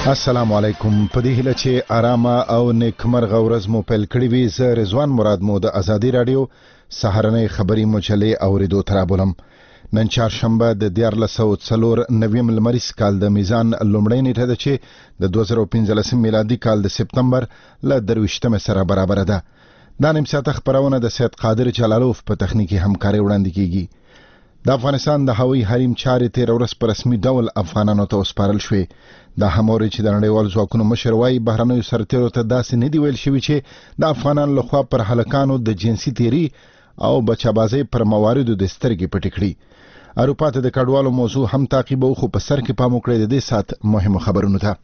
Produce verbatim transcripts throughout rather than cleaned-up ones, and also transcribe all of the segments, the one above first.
السلام علیکم. په دې هیله چې آرامه او نیکمرغه ورځ مو پیل کړې وي. زه رضوان مراد مو د ازادي رادیو سهارنۍ خبري مجلې اوریدو ترابولم. نن چهارشنبه د دیارلس سوه څلور نویم لمریز کال د میزان لومړۍ نیټه ده چې د دوه زره پنځلسم میلادي کال د سپتمبر له درویشتمې سره برابره ده. دا نیم ساعته خبرونه د سید قادر جلالوف په تخنیکي همکاري وړاندې کیږي. د افغانستان د هوایي حریم چارې تیر ورځ په رسمي ډول افغانانو ته وسپارل شوې. دا هموري چې د نړیوال ځواکونو مشر وايي بهرنیو سرتیرو ته داسې نه دی ویل شوی چې د افغانانو لخوا پر هلکانو د جنسي تیری او بچابازۍ پر مواردو د سترګې پټې کړي. اروپا ته د کډوالو موضوع هم تعقیبو، خو په سر کې پام وکړئ د دې سات مهمو خبرونو ته.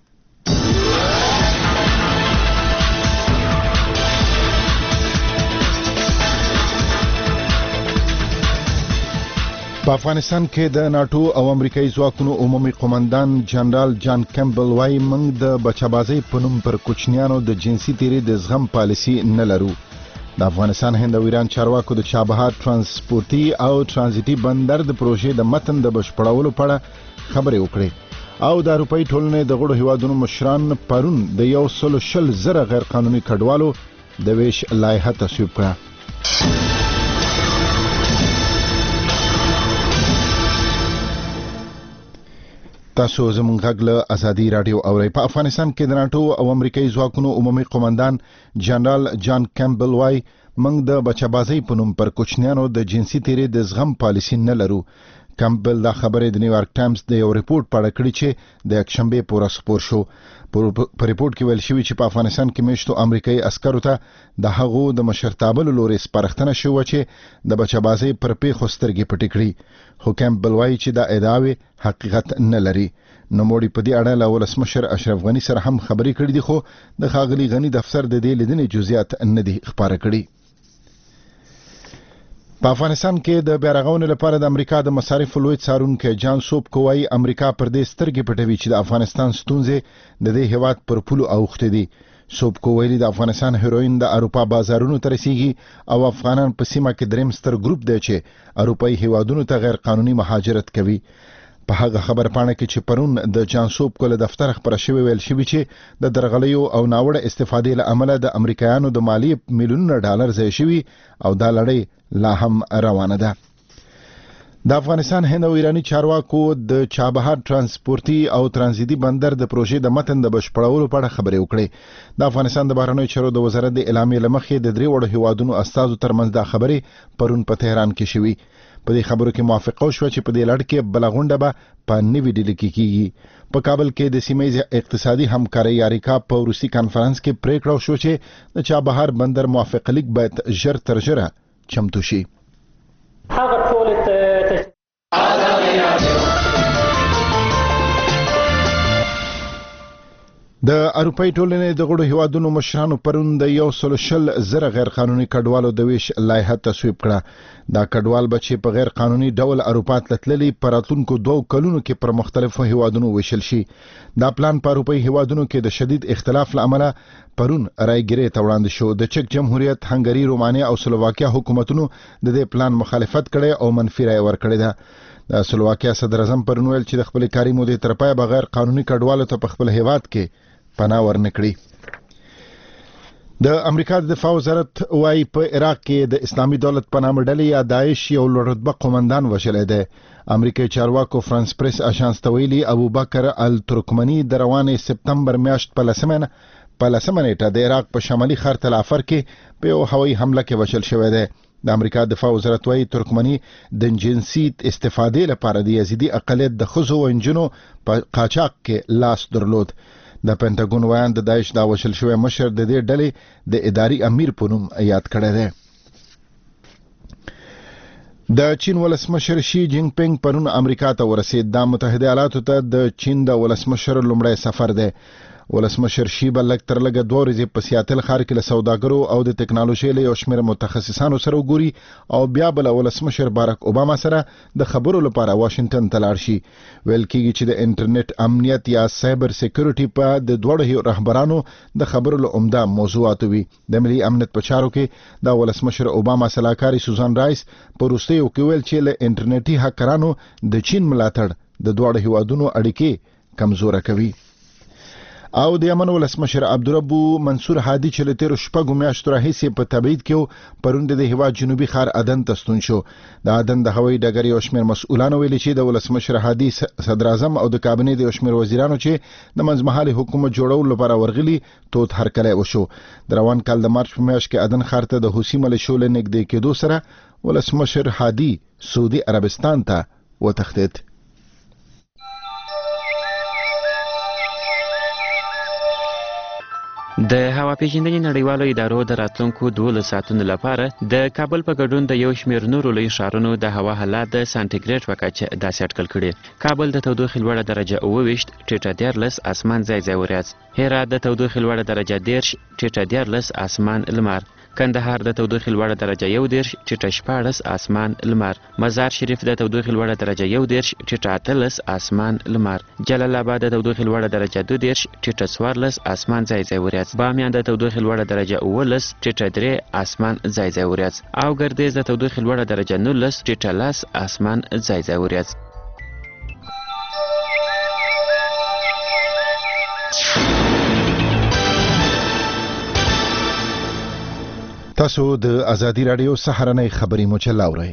په افغانستان کې د ناتو او امریکایي ځواکونو عمومي قومندان جنرال جان کیمبل وايي موږ د بچابازۍ په نوم پر کوچنیانو د جنسي تیری د زغم پالیسي نه لرو. د افغانستان هند او ایران چارواکو د چابهار ترانسپورتي او ترانزیتي بندر د پروژې د متن د بشپړولو په اړه خبرې وکړې. او د اروپایي ټولنې د غړو هیوادونو مشران پرون د یو سل شل زره غیر قانوني کډوالو د ویش لایحه تصویب کړه. تاسو زموږ غږ له ازادي رادیو اورئ. په افغانستان کې د ناتو او امریکایي ځواکونو عمومي قومندان جنرال جان کیمبل وايي موږ د بچابازۍ په نوم پر کوچنیانو د جنسي تیری د زغم پالیسي نه لرو. کیمبل دا خبرې د نیویارک ټایمز د یو ریپورت په اړه کړې چې د یکشنبې په ورځ خپور شو. په ریپورت کې ویل شوی چې په افغانستان کې میشتو امریکایي عسکرو ته د هغو د مشرتابه له لورې سپارښتنه شوه چې د بچابازۍ پر پیښو سترګې پټې کړي. خو کیمبل وايي چې دا ادعاوې حقیقت نه لري. نوموړي په دې اړه له ولسمشر اشرف غني سره هم خبرې کړې دي، خو د ښاغلي غني دفتر د دې لیدنې جزئیات نه دي خپاره کړي. په افغانستان کې د بیارغونې لپاره د امریکا د مصارفو لوی څارونکی جان سوبکو وايي امریکا پر دې سترګې پټوي چې د افغانستان ستونزې د دې هیواد پر پولو اوښتې دي. سوبکو ویلي د افغانستان هیروین د اروپا بازارونو ته رسیږي او افغانان په سیمه کې دریم ستر ګروپ دی چې اروپایي هیوادونو ته غیر قانوني مهاجرت کوي. په هغه خبر پاڼه کې چې پرون د جان سوبکو له دفتر خبره شوې ویل شوی چې د درغلیو او ناوړه استفادې له امله د امریکایانو د مالی میلیونونو ډالر ضایع شوي او دا لړۍ لا هم روانه ده. د افغانستان هند او ایرانی چارواکو د چابهار ترانسپورتي او ترانزیتي بندر د پروژې د متن د بشپړولو په اړه خبرې وکړې. د افغانستان د بهرنیو چارو د وزارت د اعلامیې له مخې د درې وړو هیوادونو استازو ترمنځ دا خبرې پرون په تهران کې شوي. په دې خبرو کې موافقه وشوه چې په دې لړ کې بله غونډه به په نوي ډیلي کې کیږي. په کابل کې د سیمه ییزې اقتصادي همکارۍ اریکا په وروستي کانفرنس کې پریکړه وشوه چې د چابهار بندر موافقه لیک باید ژر تر ژره چمتو شي. د اروپایي ټولنې د غړو هیوادونو مشرانو پرون د یو سل شل زره غیر قانوني کډوالو د ویش لایحه تصویب کړه. دا کډوال به چې په غیر قانوني ډول اروپا ته تللي په راتلونکو دوو کلونو کې پر مختلفو هیوادونو ویشل شي. دا پلان په اروپایي هیوادونو کې د شدید اختلاف له امله پرون رایګیرې ته وړاندې شو. د چک جمهوریت، هنګري، رومانیا او سلوواکیا حکومتونو د دې پلان مخالفت کړي او منفي رای ورکړې ده. د سلوواکیا صدر اعظم پرون ویل چې د خپل کاري مودې تر پایه به غیر قانوني کډوالو ته په خپل هیواد کې پناه ورنکړي. د امریکا د دفاع وزارت وايي په عراق کې د اسلامي دولت په نامه ډلې یا داعش یو لوړ رتبه قومندان وژلی دی. امریکایي چارواکو فرانس پریس اژانس ته ویلي ابوبکر الترکمني د روانې سپتمبر میاشت په لسمه په لسمه نیټه د عراق په شمالي ښار تل افر کې په یو هوایي حمله کې وژل شوی دی. د امریکا دفاع وزارت وايي ترکمني د جنسي استفادې لپاره د یزیدي اقلیت د ښځو او نجونو په قاچاق کې لاس درلود. د پینټاګون ویان د داعش دا وژل شوی مشر د دې ډلې د اداري امیر په نوم یاد کړی دی. د چین ولسمشر شي جینګ پینګ پرون امریکا ته ورسید. د متحده ایالاتو ته د چین د ولسمشر لومړی سفر دی. ولسمشر شي به لږ تر لږه دوه ورځې په سیاتل ښار کې له سوداګرو او د ټکنالوژۍ له یو شمېر متخصصانو سره وګوري او بیا به له ولسمشر باراک اوباما سره د خبرو لپاره واشنگټن ته لاړ شي. ویل کېږي چې د انټرنیټ امنیت یا سایبر سیکیورټي په د دواړو رهبرانو د خبرو له عمده موضوعاتو وي. د ملي امنیت په چارو کې د ولسمشر اوباما سلاکاري سوزان رایس په وروستیو کې ویل چې له انټرنیټي هکرانو د چین ملاتړ د دواړو هیوادونو اړیکې کمزوره کوي. او د یمن ولسمشر عبدالرب منصور هادي چې له تیرو شپږو میاشتو راهیسې په تبعید کې پرون د هیواد جنوبي ښار عدن ته ستون شو. د عدن د هوایي ډګر یو شمېر مسؤلانو ویلي چې د ولسمشر هادي صدر اعظم او د کابینې د یو شمېر وزیرانو چې د منځمهالي حکومت جوړولو لپاره ورغلي تود هرکلی وشو. د روان کال د مارچ په میاشت کې عدن ښار ته د حوثي ملیشو له نږدې کېدو سره ولسمشر هادي سعودي عربستان ته وتښتېد. د هوا پیژندنې نړیوالو ادارو د راتلونکو دولس ساعتونو لپاره د کابل په ګډون د یو شمېر نورو لویو ښارونو د هوا حالات د سانټیګریډ په کچه داسې اټکل کړي. کابل د تودوخې لوړه درجه اوه ویشت ټیټه دیارلس اسمان ځای ځای وریځ، هرات د تودوخې لوړه درجه دېرش ټیټه دیارلس اسمان لمر، کندهار د تودوخې لوړه درجه یو دېرش ټیټه شپاړس اسمان لمر، مزار شریف د تودوخې لوړه درجه یو دېرش ټیټه اتلس اسمان لمر، جلال آباد د تودوخې لوړه درجه دوه دېرش ټیټه څوارلس اسمان ځای ځای وریځ، بامیان د تودوخې لوړه درجه اوولس ټیټه درې اسمان ځای ځای وریځ او ګردیز د تودوخې لوړه درجه نولس ټیټه لس اسمان ځای ځای وریځ. تاسو د ازادي رادیو سهارنۍ خبري مجله اورئ.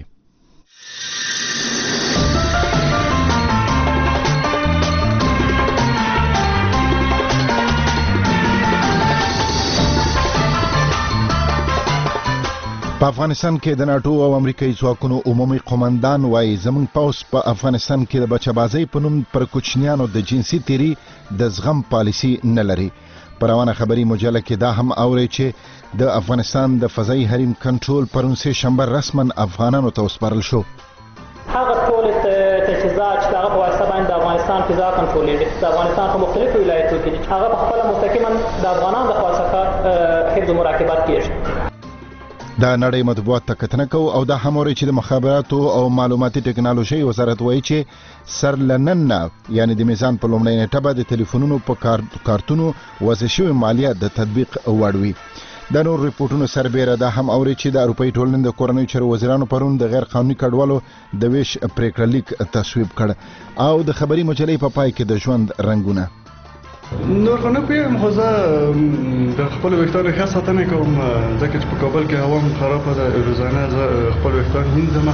په افغانستان کې د ناټو او امریکایي ځواکونو عمومي قومندان وایي زموږ پوځ په افغانستان کې د بچه‌بازۍ په نوم پر کوچنیانو د جنسي تیري د زغم پالیسي نه لري. په روانه خبري مجله کې دا هم اوري چې د افغانستان د فضایي حریم کنټرول پرون سه شنبه رسما افغانانو ته وسپارل شو. هغه ټول تجهیزات چې هغه په واسطه باندې د افغانستان فضا کنټرولېږي، د افغانستان په مختلفو ولایتونو کې هغه په خپله مستقیما د افغانانو د خوا څخه حفظ و مراقبت کېږي. دا نړۍ مطبوعات ته کتنه کوو او دا هم اوري چې د مخابراتو او معلوماتي ټکنالوژي وزارت وایي چې سر لنن یعنی د میزان په لومړۍ نیټه به د ټلیفونونو په کار کارتونو وضع شوی مالیه د تطبیق وړوي. د نور ریپورتونو سربیره دا هم اوري چې د اروپאי ټولنې د کورنیو چارو وزیرانو پرون د غیر قانوني کډوالو د ویش پریکړه لیک تصویب کړ او د خبري مجلې په پای کې د ژوند رنگونه. نور خو نه پوهېږم، خو زه د خپلو ویښتانو ښه ساتنه کوم ځکه چې په کابل کې هوا هم خرابه ده. روزانه زه خپل ویښتان وینځم.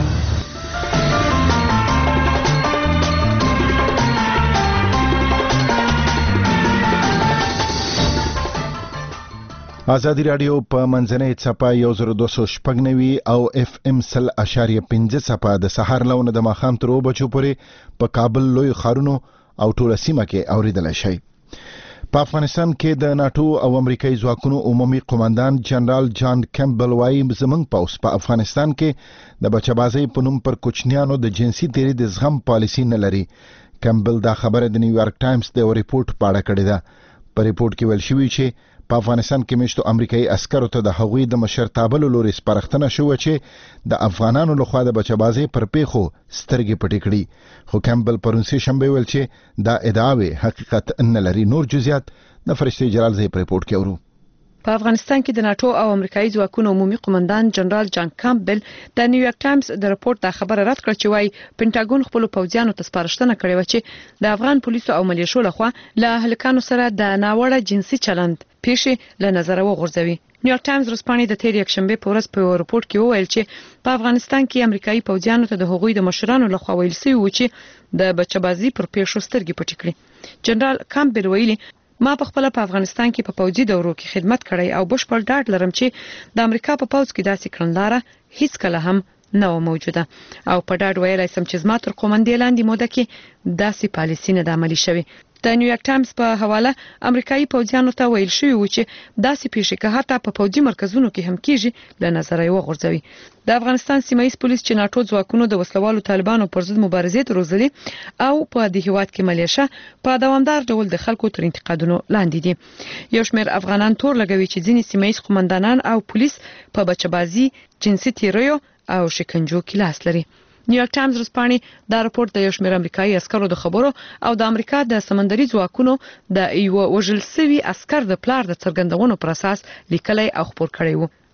ازادي رادیو په منځنۍ څپه یو زر دوه سوه شپږ نوي او اف ام سل اشاریه پنځه څپه د سهار لونه د ماښام تر اوه بجو پورې په کابل لوی ښارونو او ټوله سیمه کې اوریدلی شئ. په افغانستان کې د ناټو او امریکایي ځواکونو عمومي قومندان جنرال جان کیمبل وایي زموږ پوځ په افغانستان کې د بچه‌بازۍ په نوم پر کوچنیانو د جنسي تیري د زغم پالیسي نه لري. کیمبل دا خبره د نیویارک ټایمز د یو ریپورت په اړه کړې ده. په ریپورت کې ویل شوي چې په افغانستان کې میشتو امریکایي عسکرو ته د هغوی د مشرتابه له لوري سپارښتنه شوه چې د افغانانو لخوا د بچه‌بازۍ پر پیښو سترګې پټې کړي. خو کیمبل پرون سه شنبه ویل چې دا ادعاوې حقیقت نه لري. نور جزئیات د فرشتي جلال زی په ریپورت کې اورو. په افغانستان کې د ناټو او امریکایي ځواکونو عمومي قومندان جنرال جان کامبل د نیویارک ټایمز د رپورت د خبره رد کړ چې وايي پینټاګون خپل پوځیانو ته سپارښتنه کړې و چې د افغان پولیسو او ملیشو لخوا له هلکانو سره د ناوړه جنسي چلند پیښې له نظر وغورځوي. نیویارک ټایمز ورځپاڼې د تیر یکشنبه په ورځ په رپورت کې وویل چې په افغانستان کې امریکایي پوځیانو ته د هغوی د مشرانو لخوا ویل شوی و چې د بچه‌بازۍ پر پیښو سترګې پټې کړي. جنرال کامبل ویلي ما په خپل په افغانستان کې په پوځي دورو کې خدمت کړی او بشپړ ډاډ لرم چې د امریکا په پوځ کې داسې کړنلاره هیڅ کله هم نه و موجوده او په ډاډ ویلای سم چې زما تر قومندې لاندې موده کې داسې پالیسي نه د عملي شوې. د نیویارک ټایمز په حواله امریکایي پوځیانو ته ویل شوی و چې داسې پیښې که حتی په پوځي مرکزونو کې هم کیږي له نظر یې وغورځوي. د افغانستان سیمایي پولیس چې ناټو ځواکونو د وسلوالو طالبانو پر ضد مبارزې ته روزلي او په دې هیواد کې ملیشه په دوامدار ډول د خلکو تر انتقادونو لاندې دي. یو شمېر افغانان تور لګوي چې ځینې سیمایي قومندانان او پولیس په بچه‌بازي، جنسي تیریو او شکنجو کې لاس لري. نیویارک ټایمز ورځپاڼې دا راپور د یو شمېر امریکایي عسکرو د خبرو او د امریکا د سمندري ځواکونو د یو وژل شوي عسکر د پلار د څرګندونو پر اساس لیکلی او خپور کړی و.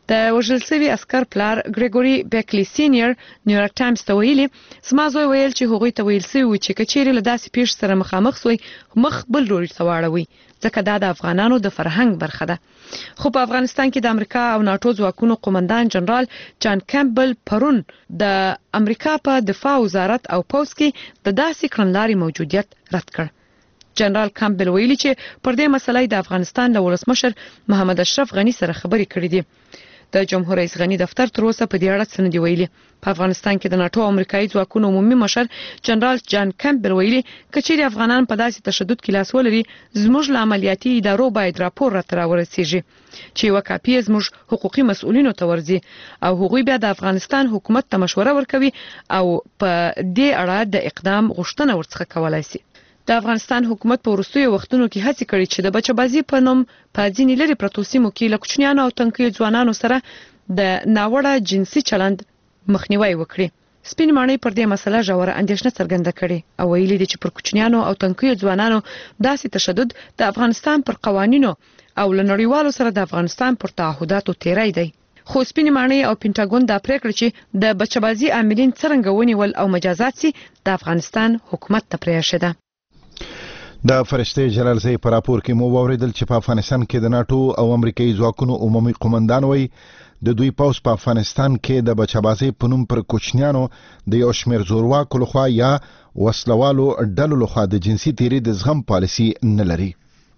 د وژل شوي عسكر پلار ګریګوري بیکلی سینیئر نیویارک ټایمز ته ویلي زما زوی ویل چې هغوی ته ویل شوي و چې کچېرې له داسې پیښې سره مخامخ سوی مخ بل لوري ته واړوي ځکه دا د افغانانو د فرهنګ برخه ده. خو په افغانستان کې د امریکا او ناتو ځواکونو قومندان جنرال جان کیمبل پرون د امریکا په دفاع وزارت او پوز کې د داسې کړنلارې موجودیت رد کړ. جنرال کیمبل ویلي چې پر دې مسلې د افغانستان له ولسمشر محمد اشرف غنی سره خبرې کړې دي. د جمهور رئیس غنی دفتر تر اوسه په دې اړه څه نه دی ویلي. په افغانستان کې د ناتو امریکایي ځواکونو عمومي مشر جنرال جان کیمبل ویلي کچېرې افغانان په داسې تشدد کې لاس ولري زموږ له عملیاتي ادارو باید راپور راته راورسیږي چې یوه کاپي زموږ حقوقي مسؤلینو ته ورځي او هغوی بیا د افغانستان حکومت ته مشوره ورکوي او په دې اړه د اقدام غوښتنه ورڅخه کولای شي. د افغانستان حکومت په وروستیو وختونو کې هڅې کړې چې د بچه‌بازي په نوم په ځینې لرې پرتو سیمو کې له کوچنیانو او تنکیو ځوانانو سره د ناوړه جنسي چلند مخنیوي وکړي. سپین ماڼۍ پر دې مسله ژوره اندېښنه څرګنده کړې او ویلي دي چې پر کوچنیانو او تنکیو ځوانانو داسې تشدد د افغانستان پر قوانینو او له نړیوالو سره د افغانستان پر تعهداتو تیری دی. خو سپین ماڼۍ او پینټاګون دا پریکړه چې د بچه‌بازي عاملین څرنګه ونیول او مجازات سي د افغانستان حکومت ته پرېښې ده. د فرشته جلال زئی پر راپور کې مو ووریدل چې په افغانستان کې د ناتو او امریکایي ځواکونو عمومي قومندان وایي د دوی پوز په افغانستان کې د بچه‌بازي په نوم پر کوچنیانو د یو شمېر زورواکو لخوا یا وسلوالو ډلو لخوا د جنسي تیری د زغم پالیسي نه لري.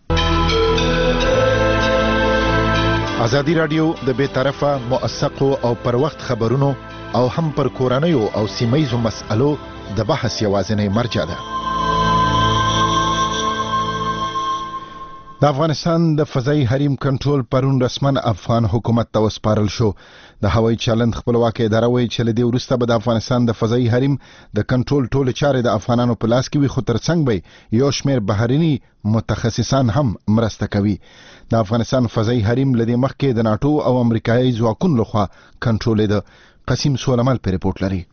ازادي رادیو د بې طرفه موثقو او پر وخت خبرونو او هم پر کورنیو او سیمایي مسألو د بحث یوازینی مرجع ده. د افغانستان د فضایي حریم کنټرول پرون رسمن افغان حکومت ته وسپارل شو. د هوایي چلند خپلواکي اداره وایي چې له دې وروسته به د افغانستان د فضایي حریم د کنټرول ټولې چارې د افغانانو په لاس کې وي خو ترڅنګ به یو شمېر بهرني متخصصان هم مرسته کوي. د افغانستان فضایي حریم له دې مخکې د ناتو او امریکایي ځواکونو لخوا کنټرولېده. قسیم سولمال په رپورټ لري.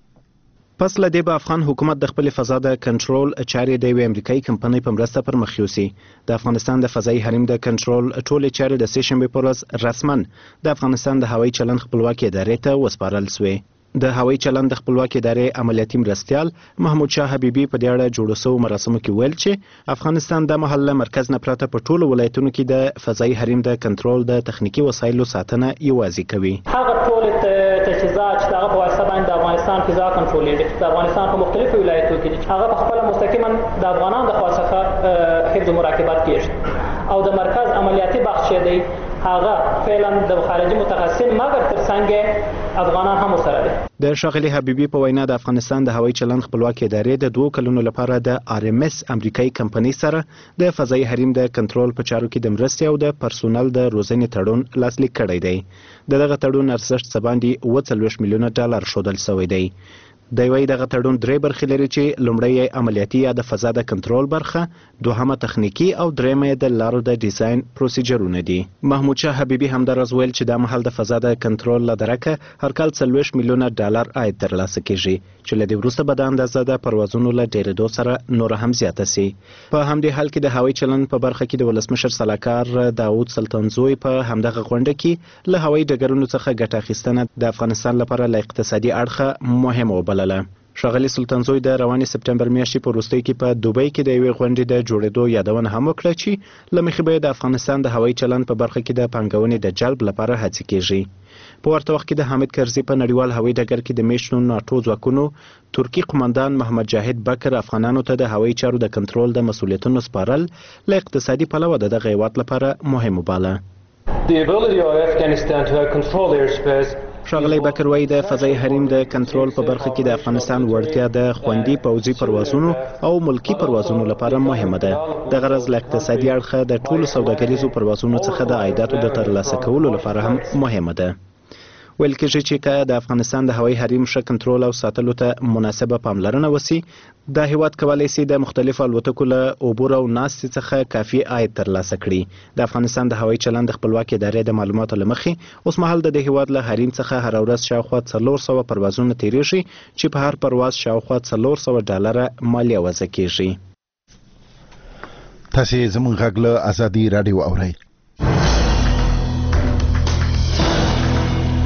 پس له دې به افغان حکومت د خپل فضا د کنټرول چارې د یوې امریکایي کمپنۍ په مرسته پر مخ یوسي. د افغانستان د فضایي حریم د کنټرول ټولې چارې د سه شنبې پر ورځ رسمن د افغانستان د هوایي چلند خپلواکي ادارې ته وسپارل شوې. د هوایي چلند د خپلواکي ادارې عملیاتي مرستیال محمود شاه حبیبي په دې اړه جوړو شوو مراسمو کې ویل چې افغانستان د محله مرکز نه پرته په ټولو ولایتونو کې د فضایي حریم د کنټرول د تخنیکی وسایلو ساتنه یوازې کوي. هغه ټول تجهیزات چې هغه په واسطه باندې د افغانستان فضا کنټرولېږي د افغانستان په مختلفو ولایتونو کې هغه په خپل مستقیما د افغانانو د خوا څخه حفظ مراقبت کیږي او د مرکز عملیاتي بخش دی هغه فعلا د خارجي متخصصین مګر ترڅنګ افغانان هم سره دي. د ښاغلي حبیبي په وینا د افغانستان د هوایي چلند خپلواکي ادارې د دوه کلونو لپاره د آر ام اس امریکایي کمپنۍ سره د فضایي حریم د کنټرول په چارو کې د مرستې او د پرسونل د روزنې تړون لاسلیک کړی دی. د دغه تړون ارزښت څه باندې اوه څلوېښت میلیونه ډالر ښودل شوی دی. د وی دغه تړون درې برخې لري چې لومړی عملیاتي یا د فضا د کنټرول برخه، دوهمه تخنیکی او دریمه د لارو د ډیزاین پروسیجرونه دي. محمود شاه حبیبي همدارس ویل چې د مهال د فضا د کنټرول لدرکه هر کال څلوېښت میلیونه ډالر عاید ترلاسه کیږي چې له دې وروسته به د اندازه د پروازونو له ډیرېدو سره نور هم زیاته سي. په همدې حال کې د هوایي چلند په برخه کې د ولسمشر سلاکار داوود سلطانزوی په همدغه غونډه کې له هوایي ډګرونو څخه ګټه اخیستنه د افغانستان لپاره له اقتصادي اړخه مهمه وبلله. ښاغلي سلطانزوی د روانې سپټمبر میاشتې په وروستۍ کې په دوبۍ کې د یوې غونډې د جوړېدو یادونه هم وکړه چې له مخې به د افغانستان د هوایي چلند په برخه کې د پانګونې د جلب لپاره هڅې کیږي. په ورته وخت کې د حامد کرزي په نړیوال هوایي ډګر کې د میشنو ناټو ځواکونو ترکی قومندان محمد جاهد بکر افغانانو ته د هوایي چارو د کنټرول د مسؤلیتونو سپارل له اقتصادي پلوه د دغه هیواد لپاره مهم وباله. The ability of Afghanistan to have control airspace ښاغلی بکر وایي د فضایي حریم د کنټرول په برخه کې د افغانستان وړتیا د خوندي پوځي پروازونو او ملکی پروازونو لپاره مهمه ده. د غرض له اقتصادي اړخه د ټولو سوداګریزو پروازونو څخه د عایداتو د ترلاسه کولو لپاره هم مهمه ده. ویل کېږي چې که د افغانستان د هوایي حریم ښه کنټرول او ساتلو ته مناسبه پاملرنه وسي، دا هیواد کولی سي د مختلفو الوتکو له عبور او ناستې څخه کافي عاید ترلاسه کړي. د افغانستان د هوایي چلند د خپلواکي ادارې د معلوماتو له مخې اوس مهال د دې هیواد له حریم څخه هره ورځ شاوخوا څلور سوه پروازونه تیریږي چې په هر پرواز شاوخوا څلور سوه ډالره مالیه وضع کیږي. تاسې زموږ غږ له ازادي راډیو اورئ.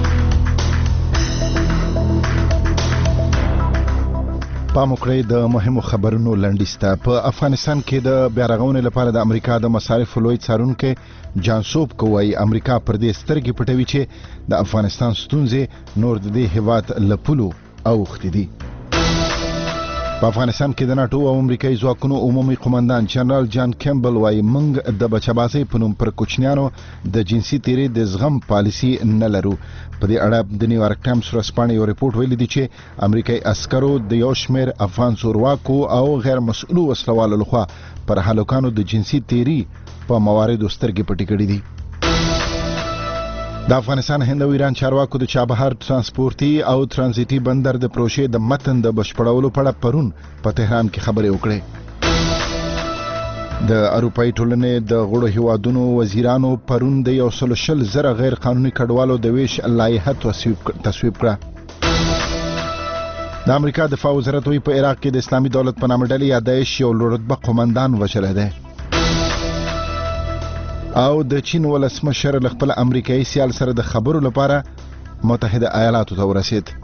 پام وکړئ د مهمو خبرونو لنډیسته. په افغانستان کې د بیارغونې لپاره د امریکا د مصارف لوی څارونکي جانسوب کوي امریکا پر دې سترګې پټوي چې د افغانستان ستونزې نور د دې هیواد لپلو اوختي دي. په افغانستان کې د ناتو او امریکایي ځواکونو عمومي قومندان جنرال جان کیمبل وايي موږ د بچبازۍ په نوم پر کوچنیانو د جنسي تیري د زغم پالیسي نه لرو. په دې اړه د نیویارک ټایمز ورځپاڼې یو ریپورت ویلي دی چې امریکایي عسکرو د یو شمېر افغان زورواکو او غیر مسؤلو وسلوالو لخوا پر هلکانو د جنسي تیري په مواردو سترګې پټې کړې دي. د افغانستان هند او ایران چارواکو د چابهار ترانسپورتي او ترانزیتي بندر د پروژې د متن د بشپړولو په اړه پرون په تهران کې خبرې وکړې. د اروپאי ټولنې د غړو هیوادونو وزیرانو پرون د یو سل شل زره غیر قانوني کډوالو د ویش لایحه تصویب کړه. د امریکا دفاع وزارت وی په عراق کې د اسلامي دولت په نامه ډلې یا داعش یو لوړ رتبه قومندان وژلی دی. او د چین ولسمشر له خپل امریکایي سیال سره د خبرو لپاره متحده ایالاتو ته ورسید.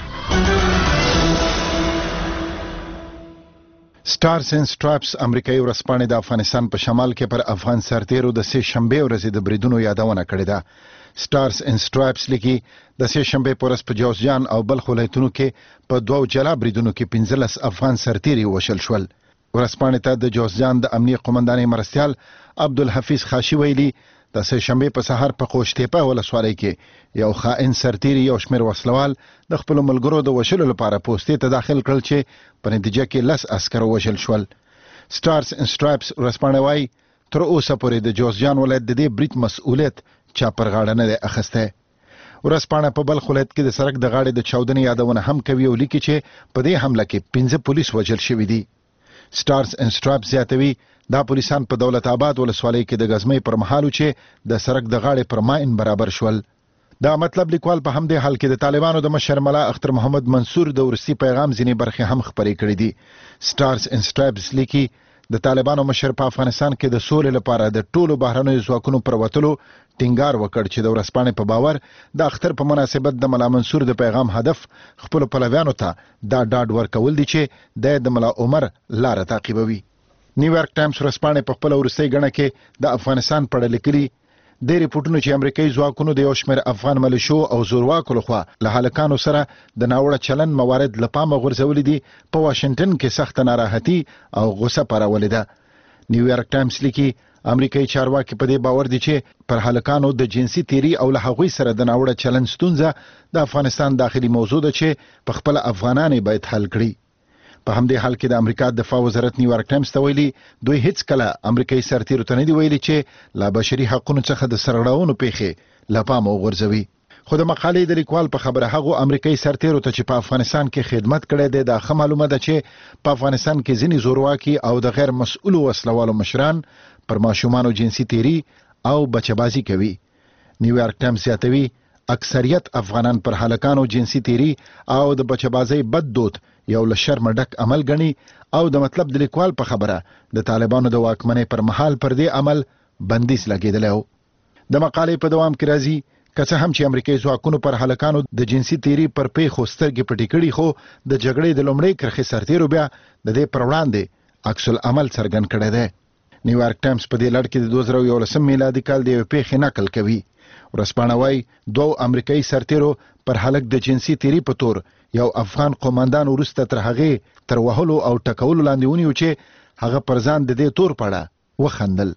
سټارز اینڈ سټراپس امریکایي ورځپاڼې د افغانستان په شمال کې پر افغان سرتیرو د سه شنبه ورځې د بریدونو یادونه کړې ده. سټارز اینڈ سټراپس لیکي د سه شنبه په ورځ په جوزجان او بلخ ولایتونو کې په دوو جلا بریدونو کې پنځلس افغان سرتیري وشل شول. ورځپاڼې ته د جوزجان د امنیه قومندانې مرستیال عبدالحفیظ خاشي ویلي د سه شنبه په سهار په قوشتېپه ولسوالۍ کې یو خائن سرتیري یو شمېر وسلوال د خپل ملګرو د وشلو لپاره پوستې ته داخل کړل چې په نتیجه کې لس عسکر وشل شول. سټارز اینڈ سټراپس ورځپاڼه وايي تر اوسه پورې د جوزجان ولایت د دې برید مسؤلیت چا پر غاړه نه دی اخیستی. ورځپاڼه په بلخ ولایت کې د سړک د غاړې د چاودنې یادونه هم کوي او لیکي چې په دې حمله کې پنځه پولیس وژل شوي دي. سټارز اینڈ سټراپس زیاتوي دا پولیسان په دولت آباد ولسوالۍ کې د غزمې پر مهالو چې د سړک د غاړې پر ماین برابر شول. دا مطلب لیکوال په همدې حال کې د طالبانو د مشر ملا اختر محمد منصور د ورسي پیغام ځینې برخې هم خپرې کړې دي. سټارز اینڈ سټراپس لیکي د طالبانو مشر په افغانستان کې د سولې لپاره د ټولو بهرنیو ځواکونو پر وتلو ټینګار وکړ چې د ورځپاڼې په باور د اختر په مناسبت د ملا منصور د پیغام هدف خپل پلویانو ته دا ډاډ ورکول دي چې د ملا عمر لاره تعقیبوي. نیویارک ټایمز ورځپاڼې په خپل ورستۍ غڼه کې د افغانستان په اړه لیکلي د ریپورتونو چې امریکایي ځواکونو د یو شمېر افغان ملیشو او زورواکو لخوا له هلکانو سره د ناوړه چلند موارد له پامه غورځولي دي په واشنګټن کې سخته ناراحتي او غوسه پارولې ده. نیویارک ټایمز لیکي امریکایي چارواکي په دې باور دي چې پر هلکانو د جنسي تیری او له هغوی سره د ناوړه چلند ستونزه د افغانستان داخلي موضوع ده چې په خپل افغانان باید حل کړي. په همدې حال کې د امریکا دفاع وزارت نیویارک ټایمز ته ویلي دوی هیڅ کله امریکایي سرتیرو ته نه دی ویلي چې لا بشري حقوقو څخه د سرغړونو پیښې له پامه وغورځوي. خو د مقالې د لیکوال په خبره هغو امریکایي سرتیرو ته چې په افغانستان کې خدمت کړی دی دا ښه معلومه ده چې په افغانستان کې ځینې زورواکي او د غیر مسؤلو وسلوالو مشران پر ماشومانو جنسي تیری او بچه‌بازي کوي. نیویارک ټایمز زیاتوي اکثریت افغانان پر هلکانو جنسي تیری او د بچه‌بازۍ بد دود یو له شرم ډک عمل ګڼي او د مطلب د لیکوال په خبره د طالبانو د واکمنۍ پر مهال پر دې عمل بندیز لګیدلی و. د مقالې په دوام کې راځي که څه هم چې امریکایي ځواکونو پر هلکانو د جنسي تیری پر پیښو سترګې پټې کړي خو د جګړې د لومړۍ کرښې سرتیرو بیا د دې پر وړاندې عکس العمل څرګند کړی دی. نیویارک ټایمز په دې لړ کې د دوه زره یولسم میلادي کال د یوې پیښې نقل کوي. ورځپاڼه وايي دوو امریکایي سرتیرو پر هلک د جنسي تیری په تور یو افغان قومندان وروسته تر هغې تر وهلو او ټکولو لاندې ونیو چې هغه پر ځان د دې تور په اړه وخندل.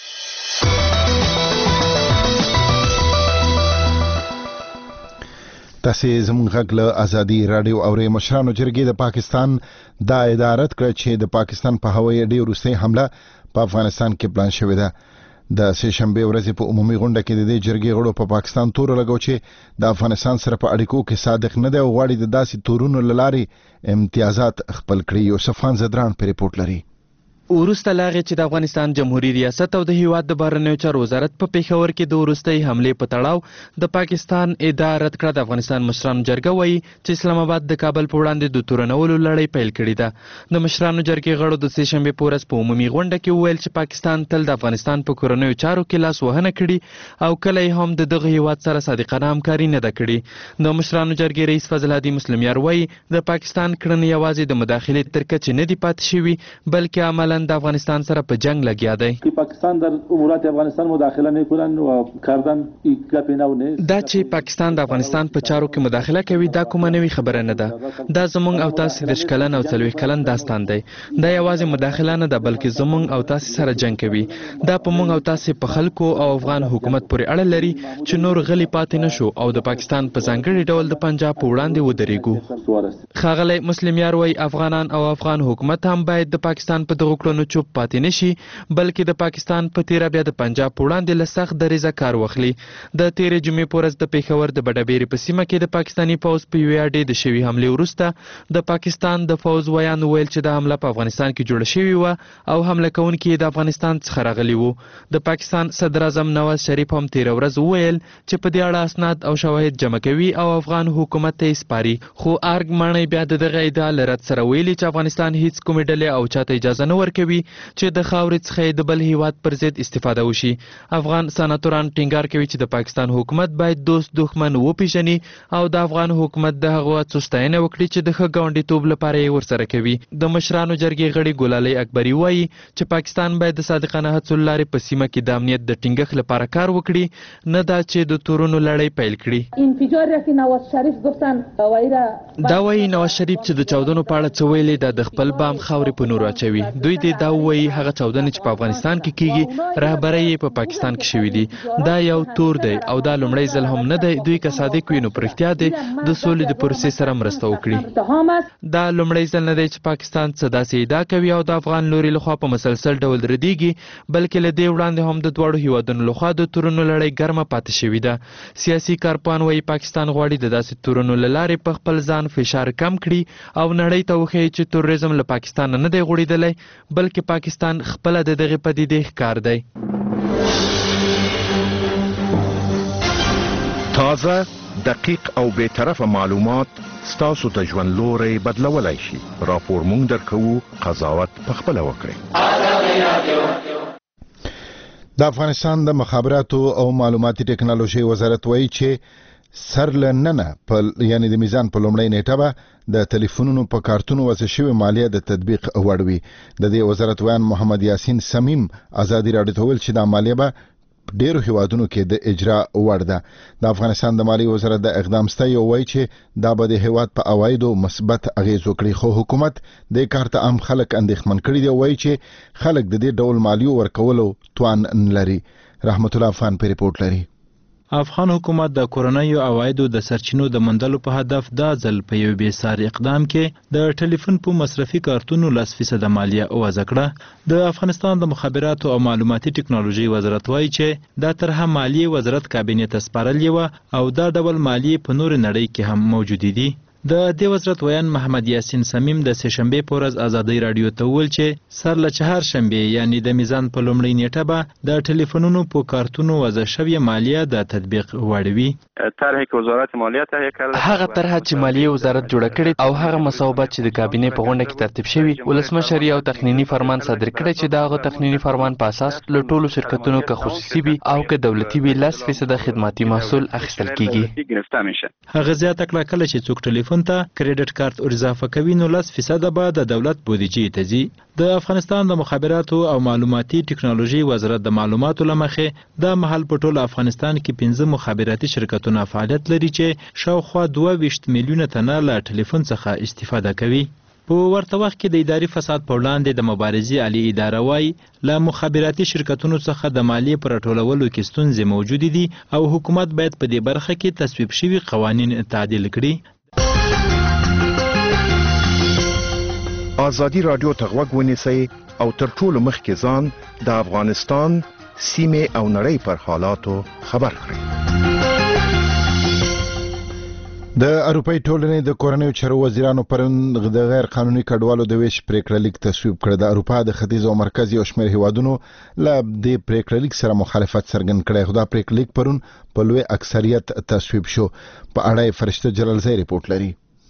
تاسې زموږ غږ له ازادي راډیو اورئ. مشرانو جرګې د پاکستان دا ادارت کړه چې د پاکستان په هوایي اډې وروستۍ حمله په افغانستان کې پلان شوې ده. د سه شنبه ورځې په عمومي غونډه کې د دې جرګې غړو په پاکستان تور لګاو چې د افغانستان سره په اړیکو کې صادق نه دی او غواړي د داسې تورونو له لارې امتیازات خپل کړي. یوسف خان زدران په ریپورت لري. وروسته لاغې چې د افغانستان جمهوریت ریاست او د هیواد د بهرنیو چارو وزارت په پیښور کې د وروستۍ حملې په تړاو د پاکستان ادعا رد کړه. د افغانستان مشرانو جرګه وایي چې اسلام آباد د کابل په وړاندې د تورنولو لړۍ پیل کړې ده. د مشرانو جرګې غړو د سې شنبې په ورځ په عمومي غونډه کې وویل چې پاکستان تل د افغانستان په کورنیو چارو کې لاس وهنه کړي او کله یې هم د دغه هیواد سره صادقانه همکاري نه ده کړې. د مشرانو جرګې رئیس فضل هادي مسلمیار وایي د پاکستان کړنې یوازې د مداخلې تر کچې نه دي پاتې شوي بلکې عملاً د افغانستان سره په جنگ لګیا دی. پاکستان در امورات افغانستان مداخله نمیکنن و کردن گپی نو نه. دا چې پاکستان د افغانستان په چارو کې مداخله کوي دا کومه نوې خبره نه ده. دا زمونږ او تاسو د شکلن او څلوېښت کلن داستان دی. دا یوازې مداخله نه ده بلکې زمونږ او تاسو سره جنگ کوي. دا په مونږ او تاسو په خلکو او افغان حکومت پورې اړه لري چې نور غلي پاتې نشو او د پاکستان په ځانګړي ډول د پنجاب په وړاندې ودرېږو. ښاغلی مسلمیار وایي افغانان او افغان حکومت هم باید د پاکستان په دغو کړنو چوپ پاتې نشي بلکې د پاکستان په تیره بیا د پنجاب په وړاندې له سخت دریځه کار واخلي. د تیرې جمعې په ورځ د پیښور د بډبیرې په سیمه کې د پاکستاني پوځ په یوې اډې د شوي حملې وروسته د پاکستان د پوځ ویان وویل چې د حمله په افغانستان کې جوړه شوې وه او حمله کوونکي د افغانستان څخه راغلي وو. د پاکستان صدر اعظم نواز شریف هم تیره ورځ وویل چې په دې اړه اسناد او شواهد جمع کوي او افغان حکومت ته یې سپاري. خو ارګ ماڼۍ بیا د دغه ادعا له رد سره ویلي چې افغانستان هیڅ کومې ډلې او چاته اجازه نه ورکوي چې د خاورې څخه د بل هیواد پر ضد استفاده وشي. افغان سناتوران ټینګار کوي چې د پاکستان حکومت باید دوست دښمن وپیژني او د افغان حکومت د هغو هڅو ستاینه وکړي چې د ښه ګاونډیتوب لپاره یې ورسره کوي. د مشرانو جرګې غړي ګلالۍ اکبري وایي چې پاکستان باید د صادقانه هڅو له لارې په سیمه کې د امنیت د ټینګښت لپاره کار وکړي نه دا چې د تورونو لړۍ پیل کړي. دا وایي نواز شریف چې د چاودنو په اړه څه ویلي دا د خپل بام خاورې په نورو اچوي. دوی دې دا وایي هغه چاودنې چې په افغانستان کې کیږي رهبرۍ یې په پاکستان کې شوي دي. دا یو تور دی او دا لومړی ځل هم نه دی. دوی که صادق وي نو په رښتیا دی د سولې د پروسې سره مرسته وکړي. دا لومړی ځل نه دی چې پاکستان څه داسې ادعا کوي او د افغان لوري لخوا په مسلسل ډول ردیږي بلکې له دې وړاندې هم د دواړو هیوادونو لخوا د تورونو لړۍ ګرمه پاتې شوې ده. سیاسي کارپوهان وایي پاکستان غواړي د داسې تورونو له لارې په خپل ځان فشار کم کړي او نړۍ ته وښیي چې تروریزم له پاکستان نه دی غوړېدلی بلکې پاکستان خپله د دغې پدیدې ښکار دی. تازه دقیق او بی‌طرفه معلومات ستاسو د ژوند لوری بدلولی شي. راپور مونږ درکوو قضاوت پخپله وکړئ. د افغانستان د مخابراتو او معلوماتي ټکنالوژي وزارت وایي چې سرلننه په یعنی د میزان په لومړۍ نیټه به د ټلیفونونو په کارتونو وضع شوې مالیه د تطبیق وړ وي. د دې وزارت ویان محمد یاسین سمیم ازادي راډیو ته ویل چې د مالیه به ډیرو هیوادونو کې د اجرا وړ ده. د افغانستان د مالی وزارت د اقدام ستایي او وایي چې دا به د هیواد په عوایدو مثبت اغیز وکړي خو حکومت د کار ته عام خلک اندېښمن کړي دي او وایي چې خلک د دې ډول مالیو ورکولو توان نه لري. رحمت الله افغان په ریپورت لري. افغان حکومت د کورنیو عوایدو د سرچینو د موندلو په هدف دا ځل په یو بې ساري اقدام کې د ټلیفون په مصرفي کارتونو لس فیصده مالیه وضع کړه. د افغانستان د مخابراتو او معلوماتي ټکنالوژي وزارت وایي چې دا طرحه مالیې وزارت کابینې ته سپارلې وه او دا ډول مالیې په نورې نړۍ کې هم موجودې دي. د دې وزارت ویان محمد یاسین سمیم د سې شنبې په ورځ ازادي راډیو ته وویل چې سر له چهار شنبې یعنی د میزان په لومړۍ نیټه به د ټلیفونونو په کارتونو وضع شوې مالیه د تطبیق وړ وي. طرحی که وزارت مالیه تهیه کړه هغه طرحه چې مالیه وزارت جوړه کړې او هغه مصوبات چې د کابینې په غونډه کې ترتیب شوي ولسمشر یو تخنینی فرمان صادر کړی چې دا هغه تخنینی فرمان په اساس له ټولو شرکتونو که خصوصي وي او که دولتي وي لس فیصده خدماتي محصول اخیستل کیږي. هغه زیاته کړه کله چې څوک ټلیفون ته کریډټ کارت ور اضافه کوي نو لس فیصده به د دولت بودیجې ته ځي. د افغانستان د مخابراتو او معلوماتي ټکنالوژي وزارت د معلوماتو لمخې د محل په ټول افغانستان کې پنځه مخابراتي شرکتونه فعالیت لري چې شاوخوا دوه ویشت میلیونه تنه له ټلیفون څخه استفاده کوي. په ورته وخت کې د اداري فساد په وړاندې د مبارزې عالی اداره وایي له مخابراتي شرکتونو څخه د مالیې په راټولولو کې ستونزې موجودې دي او حکومت باید په دې برخه کې تصویب شوي قوانین تعدیل کړي. ازادي راډیو ته غوږ ونیسئ او تر ټولو مخکې ځان د افغانستان سیمې او نړۍ پر حالاتو خبر کړئ. د اروپای ټولنې د کورنیو چارو وزیرانو پرون د غیر قانوني کډوالو د ویش پریکړه لیک تصویب کړ. د اروپا د ختیځ او مرکزي او شمېر هیوادونو له د پریکړه لیک سره مخالفت څرګند کړی. خو دا پریکړه لیک پرون په لوی اکثریت تصویب شو. په اړه فرشته جلالزی رپورټ لري.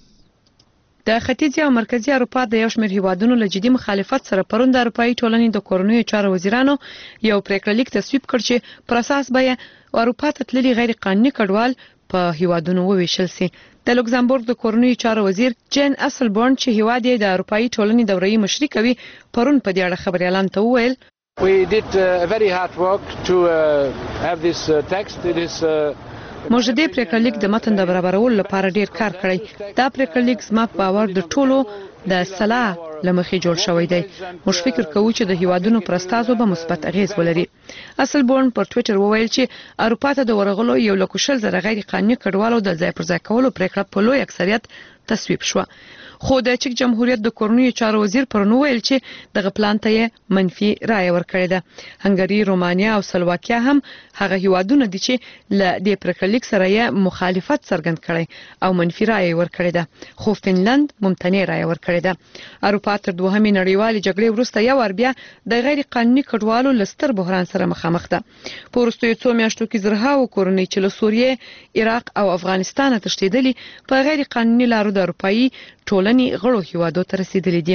د ختیځ او مرکزي اروپا د یو شمېر هیوادونو له جدي مخالفت سره پرون د اروپای ټولنې د کورنیو چارو وزیرانو یو پریکړه لیک تصویب کړ چې پر اساس به اروپا ته تللي غیر قانوني کډوال په هیوادونو وویشل سي. د لوکزامبورګ د کورنیو چارو وزیر جین اسلبورن چې هیواد یې د اروپایي ټولنې دوره‌ای مشري کوي پرون په دې اړه خبري اعلان ته وویل We did uh, a very hard work to uh, have this uh, text. It is uh, موږ د پریکړه لیک د متن د برابرولو لپاره ډیر کار کړی. دا پریکړه لیک زما په باور د ټولو د صلاح لمخې جوړ شوی دی. موږ فکر کوو چې د هیوادونو پر استازو به مثبت اغیز ولري. اسلبورن پر ټوئیټر وویل چې اروپا ته د ورغلو یو لکوشل زره غیر قانوني کډوالو د ځای پر ځای کولو پریکړه په لوی اکثریت تصویب شو. خو د چک جمهوریت د کورنیو چارو وزیر پرون ویل چې دغه پلان ته منفي رائے ورکړې ده. هنګری، رومانیا او سلواکیا هم هغه هیوادونه دي چې ل دې پریکړه لیک سره یې مخالفت څرګند کړي او منفي رائے ورکړې ده. خو فنلند ممتنع رائے ورکړې ده. اروپا تر دوهمې نړیوالې جګړې وروسته یو ور بیا د غیر قانوني کډوالو لستر بحران سره مخامخ ده. په وروستیو څو میاشتو کې زرهاو کورنۍ چې له سوریې، عراق او افغانستان تښتېدلي په غیر قانوني لارو د اروپایي ټولنې غړو هیوادو ته رسیدلي دي.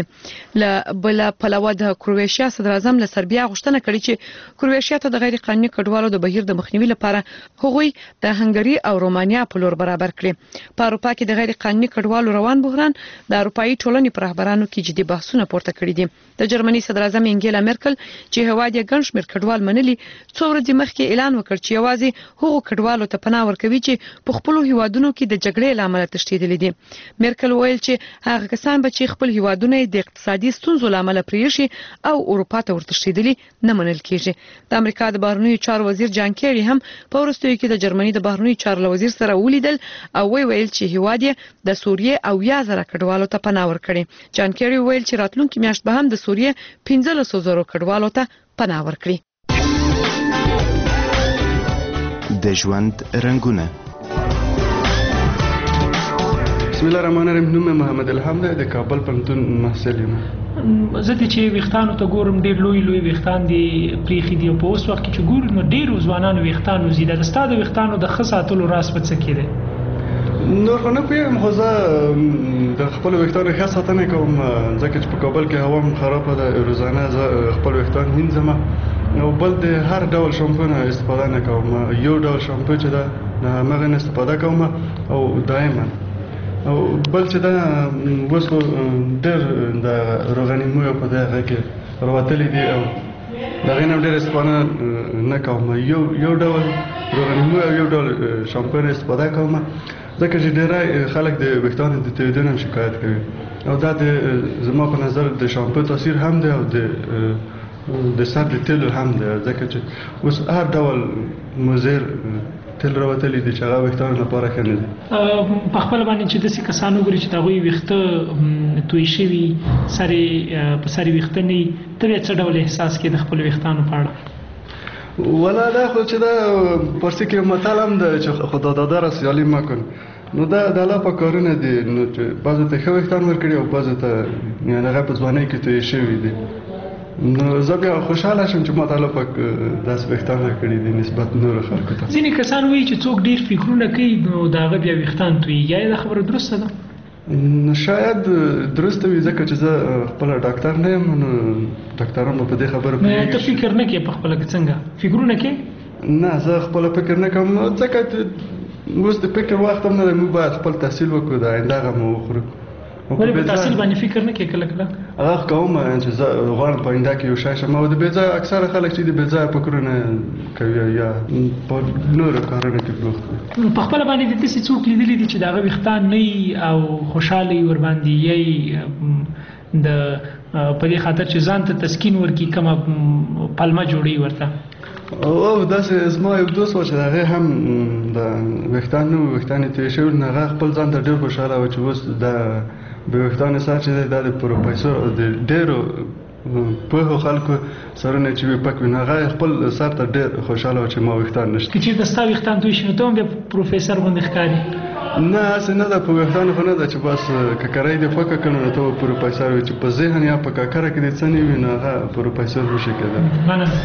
ل بل پلوه د کرواتیا صدر اعظم له سربیا غوښتنه کړې چې کرواتیا ته د غیر قانوني کډوالو د بهیر د مخنیوي لپاره هغوی د هنګری او رومانیا په لور برابر کړي. په اروپا کې د غیر قانوني کډوالو روان بحران د اروپایي ټولنې پر رهبرانو کې جدي بحثونه پورته کړي دي. د جرمني صدر اعظم انګیلا مرکل چې هواد یې ګڼ شمېر کډوال منلي څو ورځې مخکې اعلان وکړ چې یوازې هغو کډوالو ته پناه ورکوي چې په خپلو هیوادونو کې د جګړې له امله تښتېدلي دي. مرکل ویل چې هغه کسان به چې خپل هیوادونه د اقتصادي ستونزو له امله پریښي او اروپا ته ورتښتېدلي نه منل کېږي. د امریکا د بهرنیو چارو وزیر جان کیری هم په وروستیو کې د جرمني د بهرنیو چارو وزیر سره ولیدل او وی ویل چې هیواد یې د سوریې او یا زره کډوالو ته پناه ورکړي. جان کیری ویل چې راتلونکي میاشت به هم د سوریې پنځلس زره کډوالو ته پناه ورکړي. د ژوند رنگونه. بسم الله الرحمن الرحیم. نوم محمد الحمد د کابل پوهنتون محصل یم. زه چې ویښتانو ته ګورم ډېر لوی لوی ویښتان دي پریښي دي او په اوس وخت کې چې ګورو نو ډېرو ځوانانو ویښتان وځي. د ستا د ویښتانو د ښه ساتلو راز په څه کې دی؟ نور خو نه پوهېږم خو زه د خپلو ویښتانو ښه ساتنه کوم ځکه چې په کابل کې هوا هم خرابه ده. روزانه زه خپل ویښتان مینځم او بل د هر ډول شامپو نه استفاده نه کوم. یو ډول شامپو چې ده د همغې نه استفاده کوم او دایما او بل چې دا اوس خو ډېر د روغني مویو په دغه کې راوتلي دي او د هغې نه ډېر استفاده نه کوم. یو یو ډول روغني موی او یو ډول شامپو نه استفاده کوم ځکه چې ډېری خلک د ویښتانو د تویېدو نه شکایت کوي او دا د زما په نظر د شامپو تاثیر هم دی او د د سر د تیلو هم دی ځکه چې اوس هر ډول مضر تل راوتلي دي چې هغه ویښتانو لپاره ښه نه دي. په خپل باندې چې داسې کسان وګوري چې د هغوی ویښته توی شوي سر یې په سر یې ویښته نه وي ته بیا څه ډول احساس کوې د خپلو ویښتانو په اړه؟ والا دا خو چې دا پارسي کې یو متل هم ده چې خدا داده را سیالي مه کن. نو دا د الله په کارونه دي نو چې بعضو ته ښه ویښتان ورکړي او بعضو ته یعنې هغه په ځوانۍ کې توی شوي دي. نو زه بیا خوشحاله شم چې ما ته الله پاک داسې ویښتان راکړي دي نسبت نورو خلکو ته. ځینې کسان وایي چې څوک ډېر فکرونه کوي نو د هغه بیا ویښتان تویېږي. آیا دا خبره درسته ده؟ شاید درسته وي ځکه چې زه خپله ډاکټر نه یم نو ډاکټران به په دې خبره پوهېږي. ته فکر نه کوې په خپله کې څنګه فکرونه کوې؟ نه زه خپله فکر نه کوم ځکه اوس د فکر وخت هم نه دی. موږ باید خپل تحصیل وکړو د آینده غم وخورو. ولې په تحصیل باندې فکر نه کوې کله کله؟ هغه کوم چې زه غواړم په آینده کې یو شی شم او د بې ځایه اکثره خلک چې د بې ځایه فکرونه کوي یا په نورو کارونو کې بوخت دي. په خپله باندې د داسې څوک لیدلي دي چې د هغه ویښتان نه وي او خوشحاله وي ورباندې یی د په دې خاطر چې ځان ته تسکین ورکړي کومه پلمه جوړوي ورته؟ او داسې زما یو دوست و چې د هغې هم د ویښتان نه وو ویښتان یې توی شوي نو هغه خپل ځان ته ډېر خوشحاله و چې اوس د بې ویښتانو سر چې دی دا د پروفیسور او د ډېرو په خلکو سرونه چې وي پک وینه هغه خپل سر ته ډېر خوشاله چې ما وختان نشته که چیرته ستا وختان توی شي نو ته هم بیا پروفیسور غوندې ښکاري نه هسې نه ده په وختانو خو نه ده چې بس ککرۍ دې پکه کړو نو ته به پروفیسور وي چې په ذهن یا په ککره کې دې څه نه وي نو هغه پروفیسور نشي کېدلی مننه